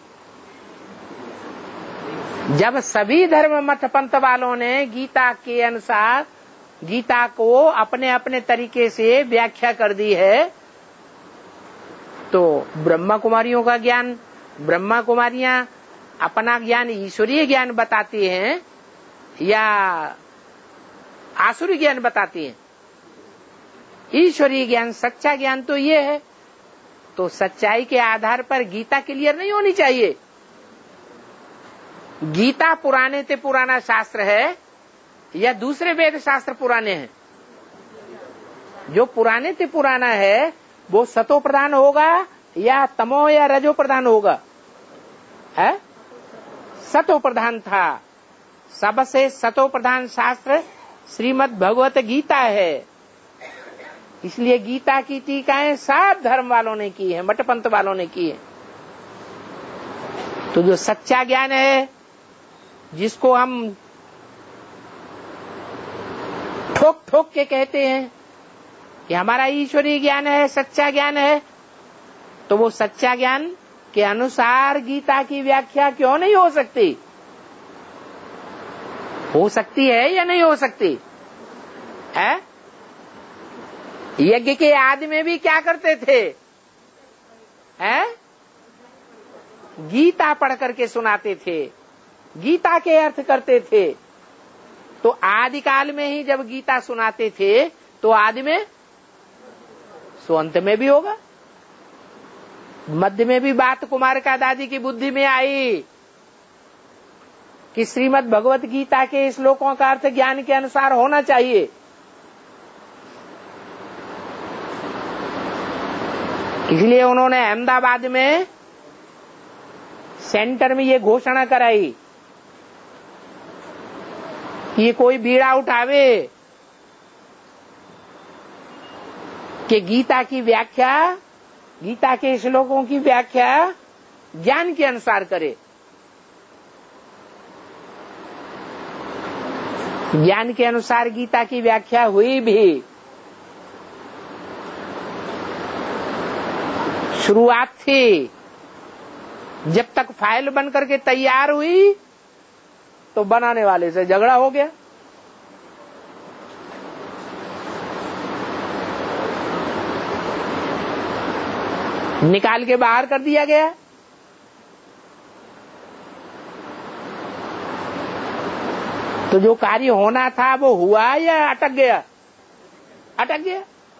जब सभी धर्म मठ पंथ वालों ने गीता के अनुसार गीता को अपने अपने तरीके से व्याख्या कर दी है, तो ब्रह्मा कुमारियों का ज्ञान, ब्रह्मा कुमारियां अपना ज्ञान ईश्वरीय ज्ञान बताती हैं या आसुरी ज्ञान बताती हैं? ईश्वरीय ज्ञान, सच्चा ज्ञान तो ये है। तो सच्चाई के आधार पर गीता क्लियर नहीं होनी चाहिए। गीता पुराने से पुराना शास्त्र है या दूसरे वेद शास्त्र पुराने हैं? जो पुराने से पुराना है वो सतो प्रधान होगा या तमो या रजो प्रधान होगा? है सतो प्रधान था। सबसे सतो प्रधान शास्त्र श्रीमद् भगवत गीता है। इसलिए गीता की टीकाएं सब धर्म वालों ने की है, मठ पंथ वालों ने की है। तो जो सच्चा ज्ञान है, जिसको हम ठोक ठोक के कहते हैं कि हमारा ईश्वरीय ज्ञान है, सच्चा ज्ञान है, तो वो सच्चा ज्ञान के अनुसार गीता की व्याख्या क्यों नहीं हो सकती? हो सकती है या नहीं हो सकती है? यज्ञ के आदि में भी क्या करते थे? हैं? गीता पढ़ करके सुनाते थे, गीता के अर्थ करते थे। तो आदि काल में ही जब गीता सुनाते थे तो आदि में सो अंत में भी होगा। मध्य में भी बात कुमार का दादी की बुद्धि में आई कि श्रीमद् भगवत गीता के श्लोकों का अर्थ ज्ञान के अनुसार होना चाहिए। इसलिए उन्होंने अहमदाबाद में सेंटर में ये घोषणा कराई कि ये कोई बीड़ा उठावे कि गीता की व्याख्या, गीता के श्लोकों की व्याख्या ज्ञान के अनुसार करे। ज्ञान के अनुसार गीता की व्याख्या हुई भी। शुरुआत थी, जब तक फाइल बन करके तैयार हुई तो बनाने वाले से झगड़ा हो गया। निकाल के बाहर कर दिया गया। तो जो कार्य होना था वो हुआ या अटक गया? अटक गया।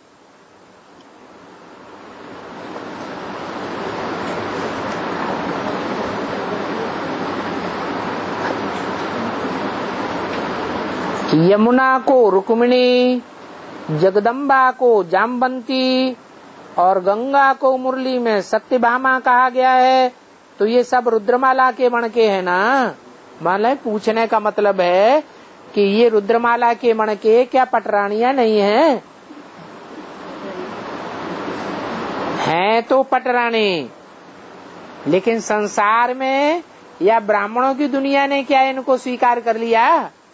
यमुना को रुक्मिणी, जगदम्बा को जामवंती और गंगा को मुरली में सत्यभामा कहा गया है। तो ये सब रुद्रमाला के मणके हैं ना। माले पूछने का मतलब है कि ये रुद्रमाला के मणके क्या पटरानियां नहीं हैं? हैं तो पटरानी, लेकिन संसार में या ब्राह्मणों की दुनिया ने क्या इनको स्वीकार कर लिया?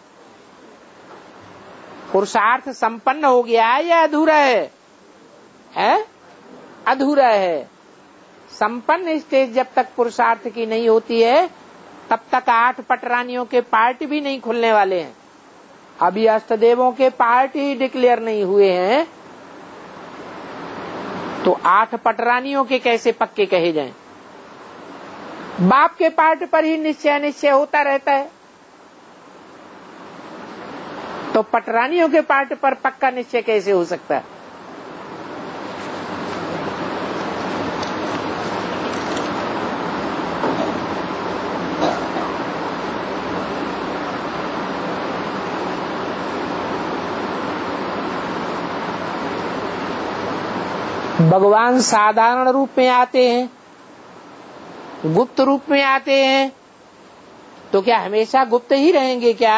पुरुषार्थ संपन्न हो गया या अधूरा है? है? अधूरा है। संपन्न स्टेज जब तक पुरुषार्थ की नहीं होती है तब तक आठ पटरानियों के पार्ट भी नहीं खुलने वाले हैं। अभी अष्टदेवों के पार्ट ही डिक्लेयर नहीं हुए हैं, तो आठ पटरानियों के कैसे पक्के कहे जाएं? बाप के पार्ट पर ही निश्चय निश्चय होता रहता है, तो पटरानियों के पार्ट पर पक्का निश्चय कैसे हो सकता है? भगवान साधारण रूप में आते हैं, गुप्त रूप में आते हैं, तो क्या हमेशा गुप्त ही रहेंगे क्या?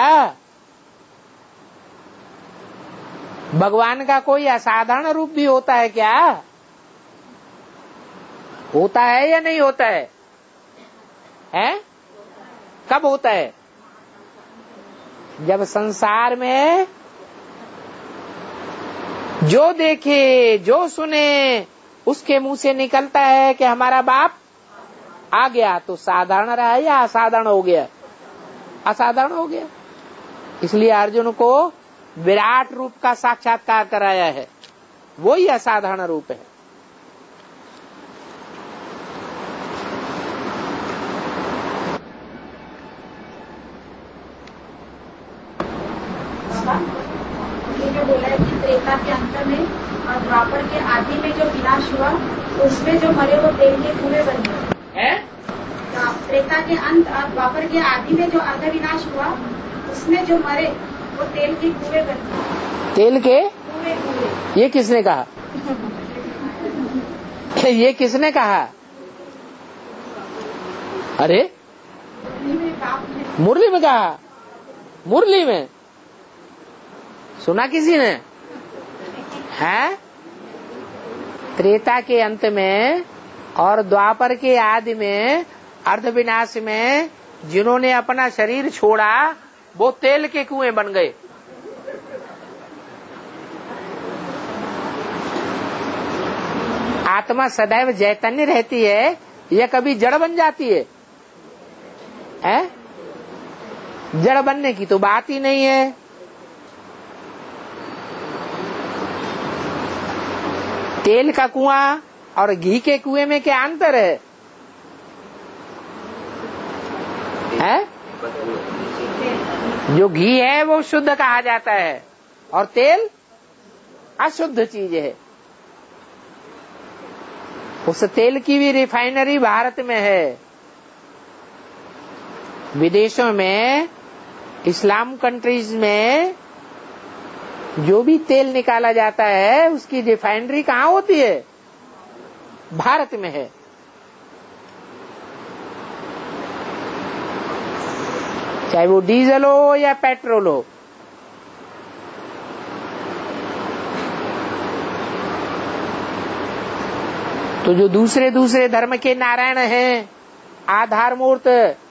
भगवान का कोई असाधारण रूप भी होता है क्या? होता है या नहीं होता है? हैं? कब होता है? जब संसार में जो देखे जो सुने उसके मुंह से निकलता है कि हमारा बाप आ गया, तो साधारण रहा या असाधारण हो गया? असाधारण हो गया। इसलिए अर्जुन को विराट रूप का साक्षात्कार कराया है, वही असाधारण रूप है।
ये जो बोला है कि त्रेता के अंत में और द्वापर के आदि में जो विनाश हुआ, उसमें जो मरे वो तेल के कुएं बन गए। त्रेता के अंत और द्वापर के आदि में जो अर्ध विनाश हुआ, उसमें जो मरे वो तेल के कुएं बन गए।
तेल के
कुएं कुएं
ये किसने कहा? ये किसने कहा? अरे मुरली में कहा? मुरली में सुना किसी ने? है त्रेता के अंत में और द्वापर के आदि में अर्ध विनाश में जिन्होंने अपना शरीर छोड़ा वो तेल के कुएं बन गए। आत्मा सदैव चैतन्य रहती है या कभी जड़ बन जाती है? है? जड़ बनने की तो बात ही नहीं है। तेल का कुआं और घी के कुएं में क्या अंतर है? है? जो घी है वो शुद्ध कहा जाता है और तेल अशुद्ध चीज है। उस तेल की भी रिफाइनरी भारत में है। विदेशों में, इस्लाम कंट्रीज में जो भी तेल निकाला जाता है उसकी रिफाइनरी कहाँ होती है? भारत में है। चाहे वो डीजल हो या पेट्रोल हो। तो जो दूसरे दूसरे धर्म के नारायण हैं, आधार मूर्त,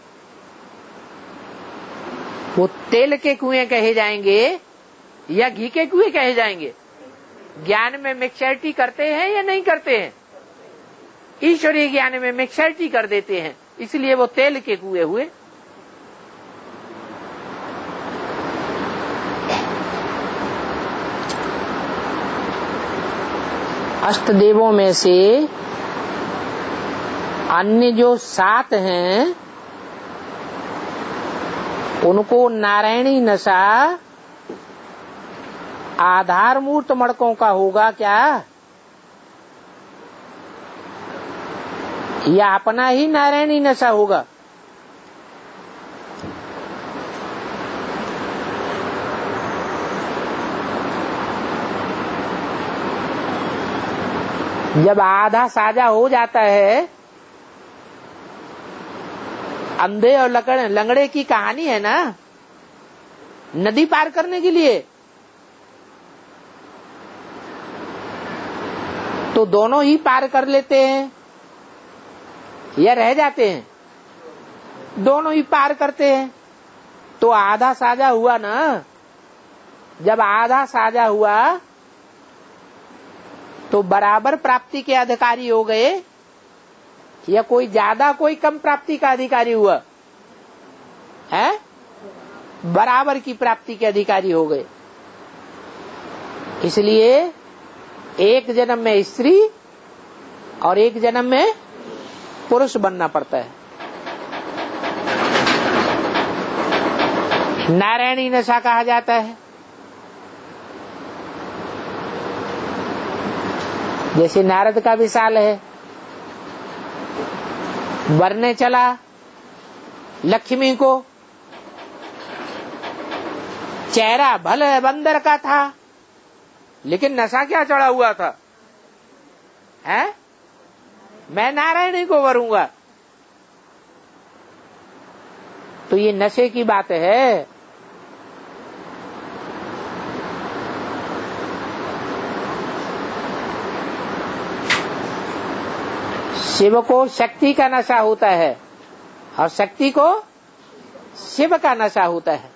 वो तेल के कुएं कहे जाएंगे या घी के कुएं कहे जाएंगे? ज्ञान में मिक्सचरिटी करते हैं या नहीं करते हैं? ईश्वरीय ज्ञान में मिक्सचरिटी कर देते हैं, इसलिए वो तेल के कुएं हुए। अष्ट देवों में से अन्य जो सात हैं उनको नारायणी नशा आधार मूर्त मड़कों का होगा क्या, या अपना ही नारायणी नशा होगा? जब आधा साजा हो जाता है, अंधे और लंगड़े की कहानी है ना, नदी पार करने के लिए, तो दोनों ही पार कर लेते हैं या रह जाते हैं? दोनों ही पार करते हैं। तो आधा साजा हुआ ना। जब आधा साजा हुआ तो बराबर प्राप्ति के अधिकारी हो गए या कोई ज्यादा कोई कम प्राप्ति का अधिकारी हुआ? है? बराबर की प्राप्ति के अधिकारी हो गए। इसलिए एक जन्म में स्त्री और एक जन्म में पुरुष बनना पड़ता है। नारायणी नशा कहा जाता है। जैसे नारद का विशाल है, वरने चला लक्ष्मी को, चेहरा भले बंदर का था लेकिन नशा क्या चढ़ा हुआ था? है? मैं नारायणी को वरूंगा। तो ये नशे की बात है। शिव को शक्ति का नशा होता है और शक्ति को शिव का नशा होता है।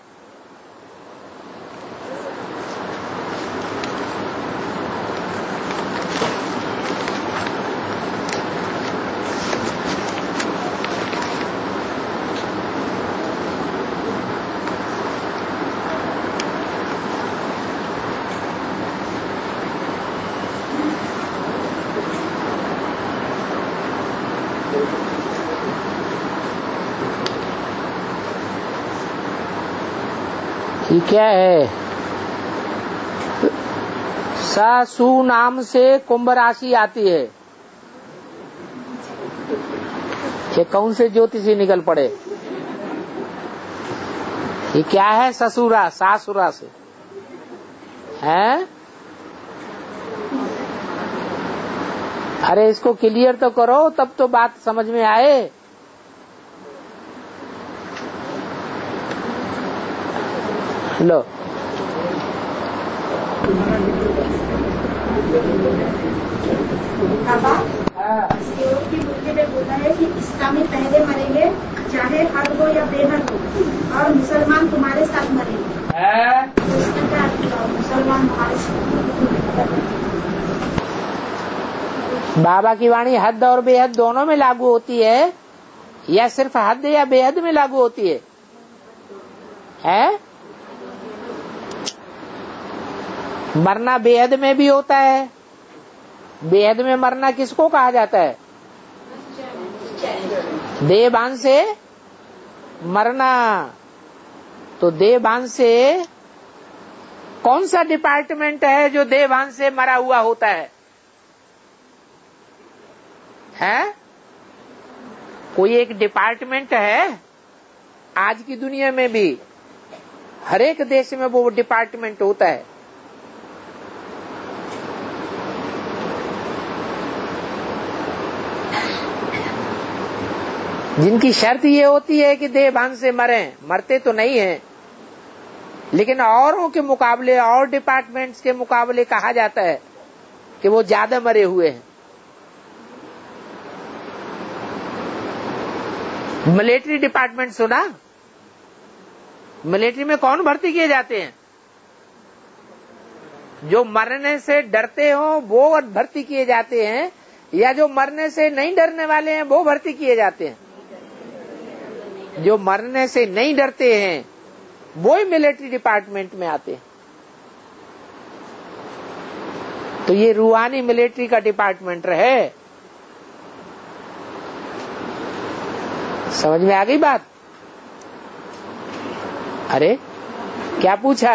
ये क्या है? सासु नाम से कुंभ राशि आती है। ये कौन से ज्योतिषी निकल पड़े? ये क्या है? ससुरा सासुरा से हैं? अरे इसको क्लियर तो करो, तब तो बात समझ में आए। लो
की मुर्गे ने बोला है कि इस्लामी पहले मरेंगे चाहे हद हो या बेहद हो, और मुसलमान तुम्हारे साथ मरेंगे। तो इसका क्या अर्थ? मुसलमान हमारे साथ।
बाबा की वाणी हद और बेहद दोनों में लागू होती है या सिर्फ हद या बेहद में लागू होती है? है? मरना बेहद में भी होता है। बेहद में मरना किसको कहा जाता है? देहभान से मरना। तो देहभान से कौन सा डिपार्टमेंट है जो देहभान से मरा हुआ होता है? है? कोई एक डिपार्टमेंट है आज की दुनिया में भी, हर एक देश में वो डिपार्टमेंट होता है। जिनकी शर्त ये होती है कि देहभान से मरें। मरते तो नहीं हैं, लेकिन औरों के मुकाबले और डिपार्टमेंट्स के मुकाबले कहा जाता है कि वो ज्यादा मरे हुए हैं। मिलिट्री डिपार्टमेंट सुना? मिलिट्री में कौन भर्ती किए जाते हैं? जो मरने से डरते हो वो भर्ती किए जाते हैं, या जो मरने से नहीं डरने वाले हैं वो भर्ती किए जाते हैं? जो मरने से नहीं डरते हैं वो ही मिलिट्री डिपार्टमेंट में आते हैं। तो ये रूहानी मिलिट्री का डिपार्टमेंट रहे। समझ में आ गई बात? अरे क्या पूछा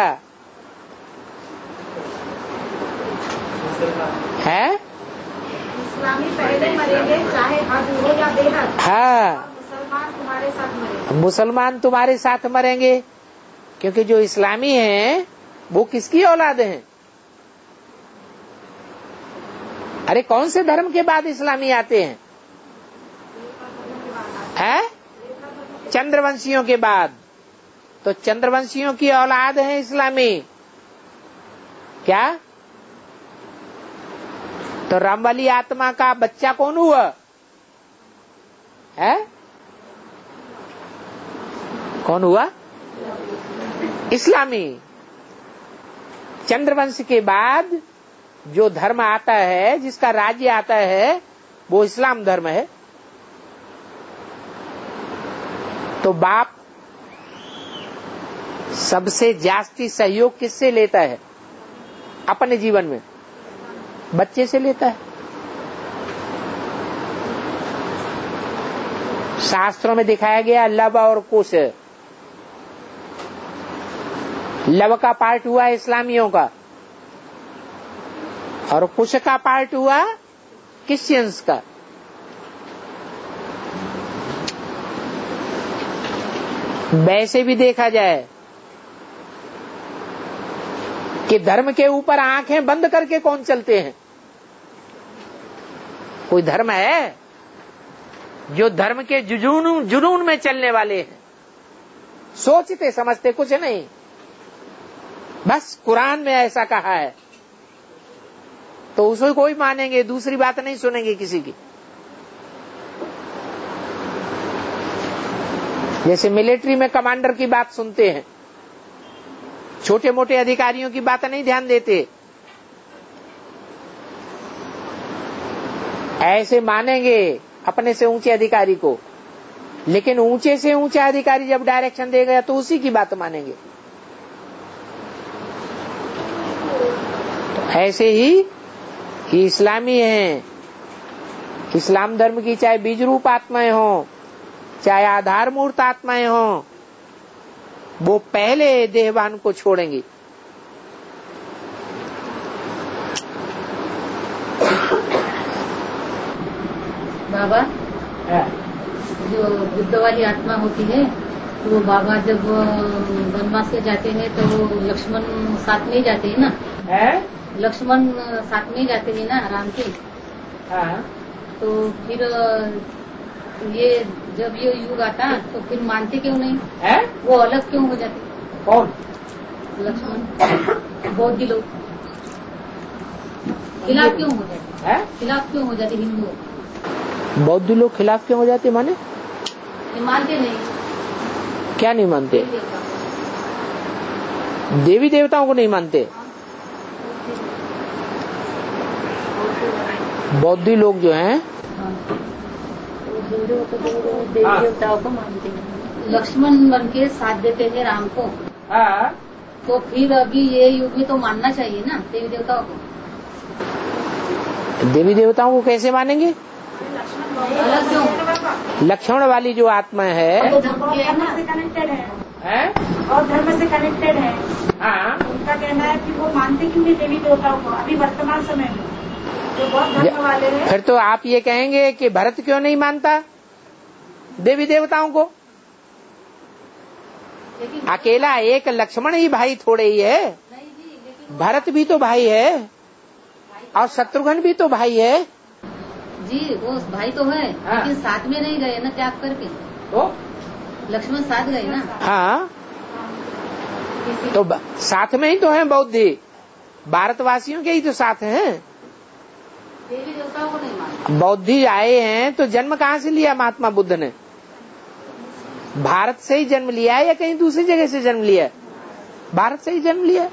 है?
इस्लामी पहले मरेंगे चाहे हद हो या बेहद।
हाँ,
मुसलमान तुम्हारे साथ मरेंगे।
मुसलमान तुम्हारे साथ मरेंगे, क्योंकि जो इस्लामी हैं वो किसकी औलाद हैं? अरे कौन से धर्म के बाद इस्लामी आते हैं? है? चंद्रवंशियों के बाद। तो चंद्रवंशियों की औलाद है इस्लामी। क्या? तो राम वाली आत्मा का बच्चा कौन हुआ है? कौन हुआ? इस्लामी। चंद्रवंश के बाद जो धर्म आता है, जिसका राज्य आता है, वो इस्लाम धर्म है। तो बाप सबसे जास्ती सहयोग किससे लेता है अपने जीवन में? बच्चे से लेता है। शास्त्रों में दिखाया गया लव और कुश। लव का पार्ट हुआ इस्लामियों का और कुश का पार्ट हुआ क्रिश्चियंस का। वैसे भी देखा जाए कि धर्म के ऊपर आंखें बंद करके कौन चलते हैं? कोई धर्म है जो धर्म के जुनून जुनून में चलने वाले हैं, सोचते समझते कुछ नहीं, बस कुरान में ऐसा कहा है तो उसे कोई मानेंगे, दूसरी बात नहीं सुनेंगे किसी की। जैसे मिलिट्री में कमांडर की बात सुनते हैं, छोटे मोटे अधिकारियों की बात नहीं ध्यान देते, ऐसे मानेंगे अपने से ऊंचे अधिकारी को, लेकिन ऊंचे से ऊंचा अधिकारी जब डायरेक्शन देगा तो उसी की बात मानेंगे। तो ऐसे ही ये इस्लामी हैं, इस्लाम धर्म की चाहे बीज रूप आत्माएं हों चाहे आधार मूर्त आत्माएं हों, वो पहले देहवान को छोड़ेंगी।
बाबा जो बुद्ध वाली आत्मा होती है तो वो बाबा जब वनवास से जाते हैं तो वो लक्ष्मण साथ में ही जाते हैं ना, लक्ष्मण साथ में ही जाते हैं ना राम के। तो फिर ये जब ये युग आता तो फिर मानते क्यों नहीं है? वो अलग क्यों हो जाते? कौन? लक्ष्मण बौद्ध लोग खिलाफ क्यों हो जाते हैं? खिलाफ क्यों हो जाते हिंदुओं?
बौद्ध लोग खिलाफ क्यों हो जाते माने?
मानते नहीं।
क्या नहीं मानते? देवी देवताओं को नहीं मानते। बौद्धि लोग जो हैं
हिंदुओं को देवी देवताओं को मानते हैं। लक्ष्मण बन के साथ देते हैं राम को, तो फिर अभी ये युग में तो मानना चाहिए ना देवी देवताओं को।
देवी देवताओं को कैसे मानेंगे?
अलग क्यों?
लक्ष्मण वाली जो आत्मा है
वो धर्म से कनेक्टेड है, है? और धर्म से कनेक्टेड है। हाँ। उनका कहना है कि वो मानते क्यों नहीं देवी देवताओं को अभी वर्तमान समय में, जो बहुत धर्म वाले हैं।
फिर तो आप ये कहेंगे कि भरत क्यों नहीं मानता देवी देवताओं को? अकेला एक लक्ष्मण ही भाई थोड़े ही है, भरत भी तो भाई है और शत्रुघ्न भी तो भाई है
जी। वो भाई तो है, लेकिन साथ में नहीं गए ना त्याग करके। तो लक्ष्मण साथ गए ना। हाँ,
तो साथ में ही तो है बौद्धि, भारतवासियों के ही तो साथ हैं।
देवी देवताओं को नहीं मानते।
बौद्धि आए हैं तो जन्म कहाँ से लिया महात्मा बुद्ध ने? भारत से ही जन्म लिया है या कहीं दूसरी जगह से जन्म लिया है? भारत से ही जन्म लिया है।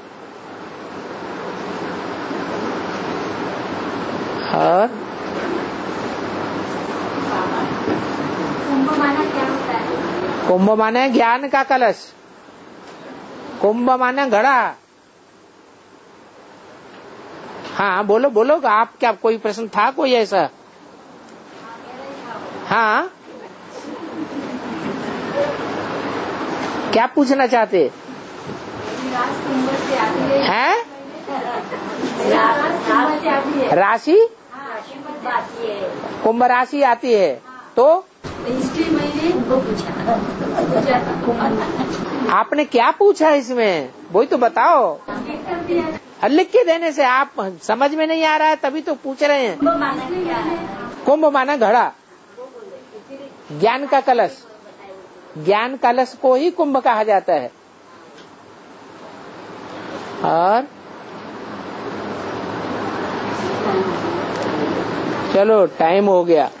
और
कुंभ माना क्या होता है?
कुंभ माना है ज्ञान का कलश, कुंभ माना घड़ा। हाँ बोलो बोलो, आप क्या कोई प्रश्न था कोई ऐसा? हाँ क्या पूछना चाहते हैं? राशि कुंभ राशि आती है तो
इसलिए मैंने वो पूछा।
आपने क्या पूछा इसमें वही तो बताओ। लिख के देने से आप समझ में नहीं आ रहा है तभी तो पूछ रहे हैं। कुंभ माना घड़ा, ज्ञान का कलश, ज्ञान कलश को ही कुंभ कहा जाता है। और चलो टाइम हो गया।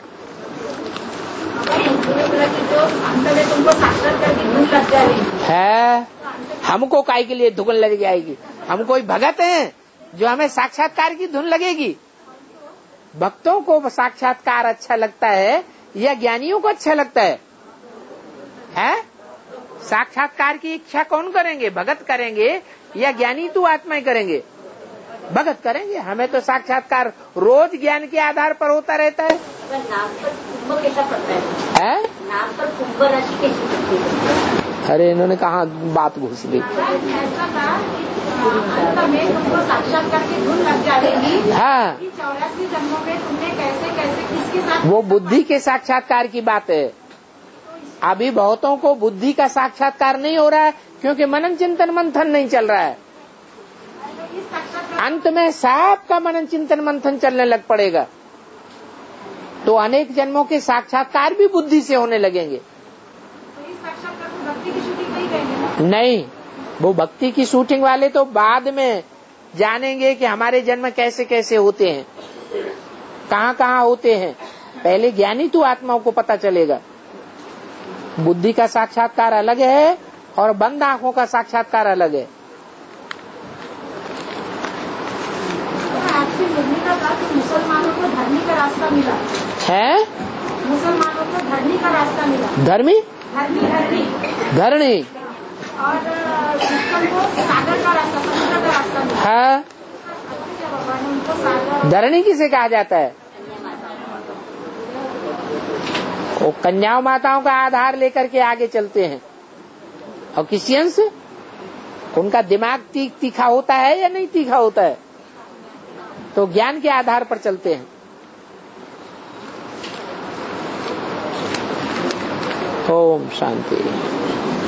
है हमको काय के लिए धुन लग जाएगी? हम कोई भगत हैं जो हमें साक्षात्कार की धुन लगेगी? भक्तों को साक्षात्कार अच्छा लगता है या ज्ञानियों को अच्छा लगता है? है साक्षात्कार की इच्छा कौन करेंगे? भगत करेंगे या ज्ञानी तू आत्माएं करेंगे? भगत करेंगे। हमें तो साक्षात्कार रोज ज्ञान के आधार पर होता रहता है।
नाम पर कुंभ कैसा पड़ता है?
है
नाम पर कुंभ राशि कैसी पड़ती है?
अरे इन्होंने कहा बात घुस ली।
साक्षात्कार की धुन लग जाएगी।
हाँ,
चौरासी जन्मों में तुमने कैसे कैसे किसके साथ,
वो बुद्धि के साक्षात्कार की बात है। अभी बहुतों को बुद्धि का साक्षात्कार नहीं हो रहा है क्योंकि मनन चिंतन मंथन नहीं चल रहा है। अंत में सबका मनन चिंतन मंथन चलने लग पड़ेगा। तो अनेक जन्मों के साक्षात्कार भी बुद्धि से होने लगेंगे।
तो इस साक्षात्कार को भक्ति की शूटिंग नहीं कहेंगे ना?
नहीं, वो भक्ति की शूटिंग वाले तो बाद में जानेंगे कि हमारे जन्म कैसे कैसे होते हैं, कहाँ कहाँ होते हैं। पहले ज्ञानी तो आत्माओं को पता चलेगा। बुद्धि का साक्षात्कार अलग है और बंद आंखों का साक्षात्कार अलग है।
आपसे मिलने का था कि मुसलमानों को धर्मी का रास्ता मिला
है,
मुसलमानों को धर्मी का रास्ता मिला।
धर्मी
धर्मी धर्मी
धरणी
और सिस्टम को सागर का रास्ता, समुद्र का रास्ता मिला।
है।
भगवान ने उनको सागर,
धरणी किसे कहा जाता है? वो कन्याओं माताओं का आधार लेकर के आगे चलते हैं। और क्रिश्चियंस, उनका दिमाग तीख तीखा होता है या नहीं तीखा होता है? तो ज्ञान के आधार पर चलते हैं। ओम शांति।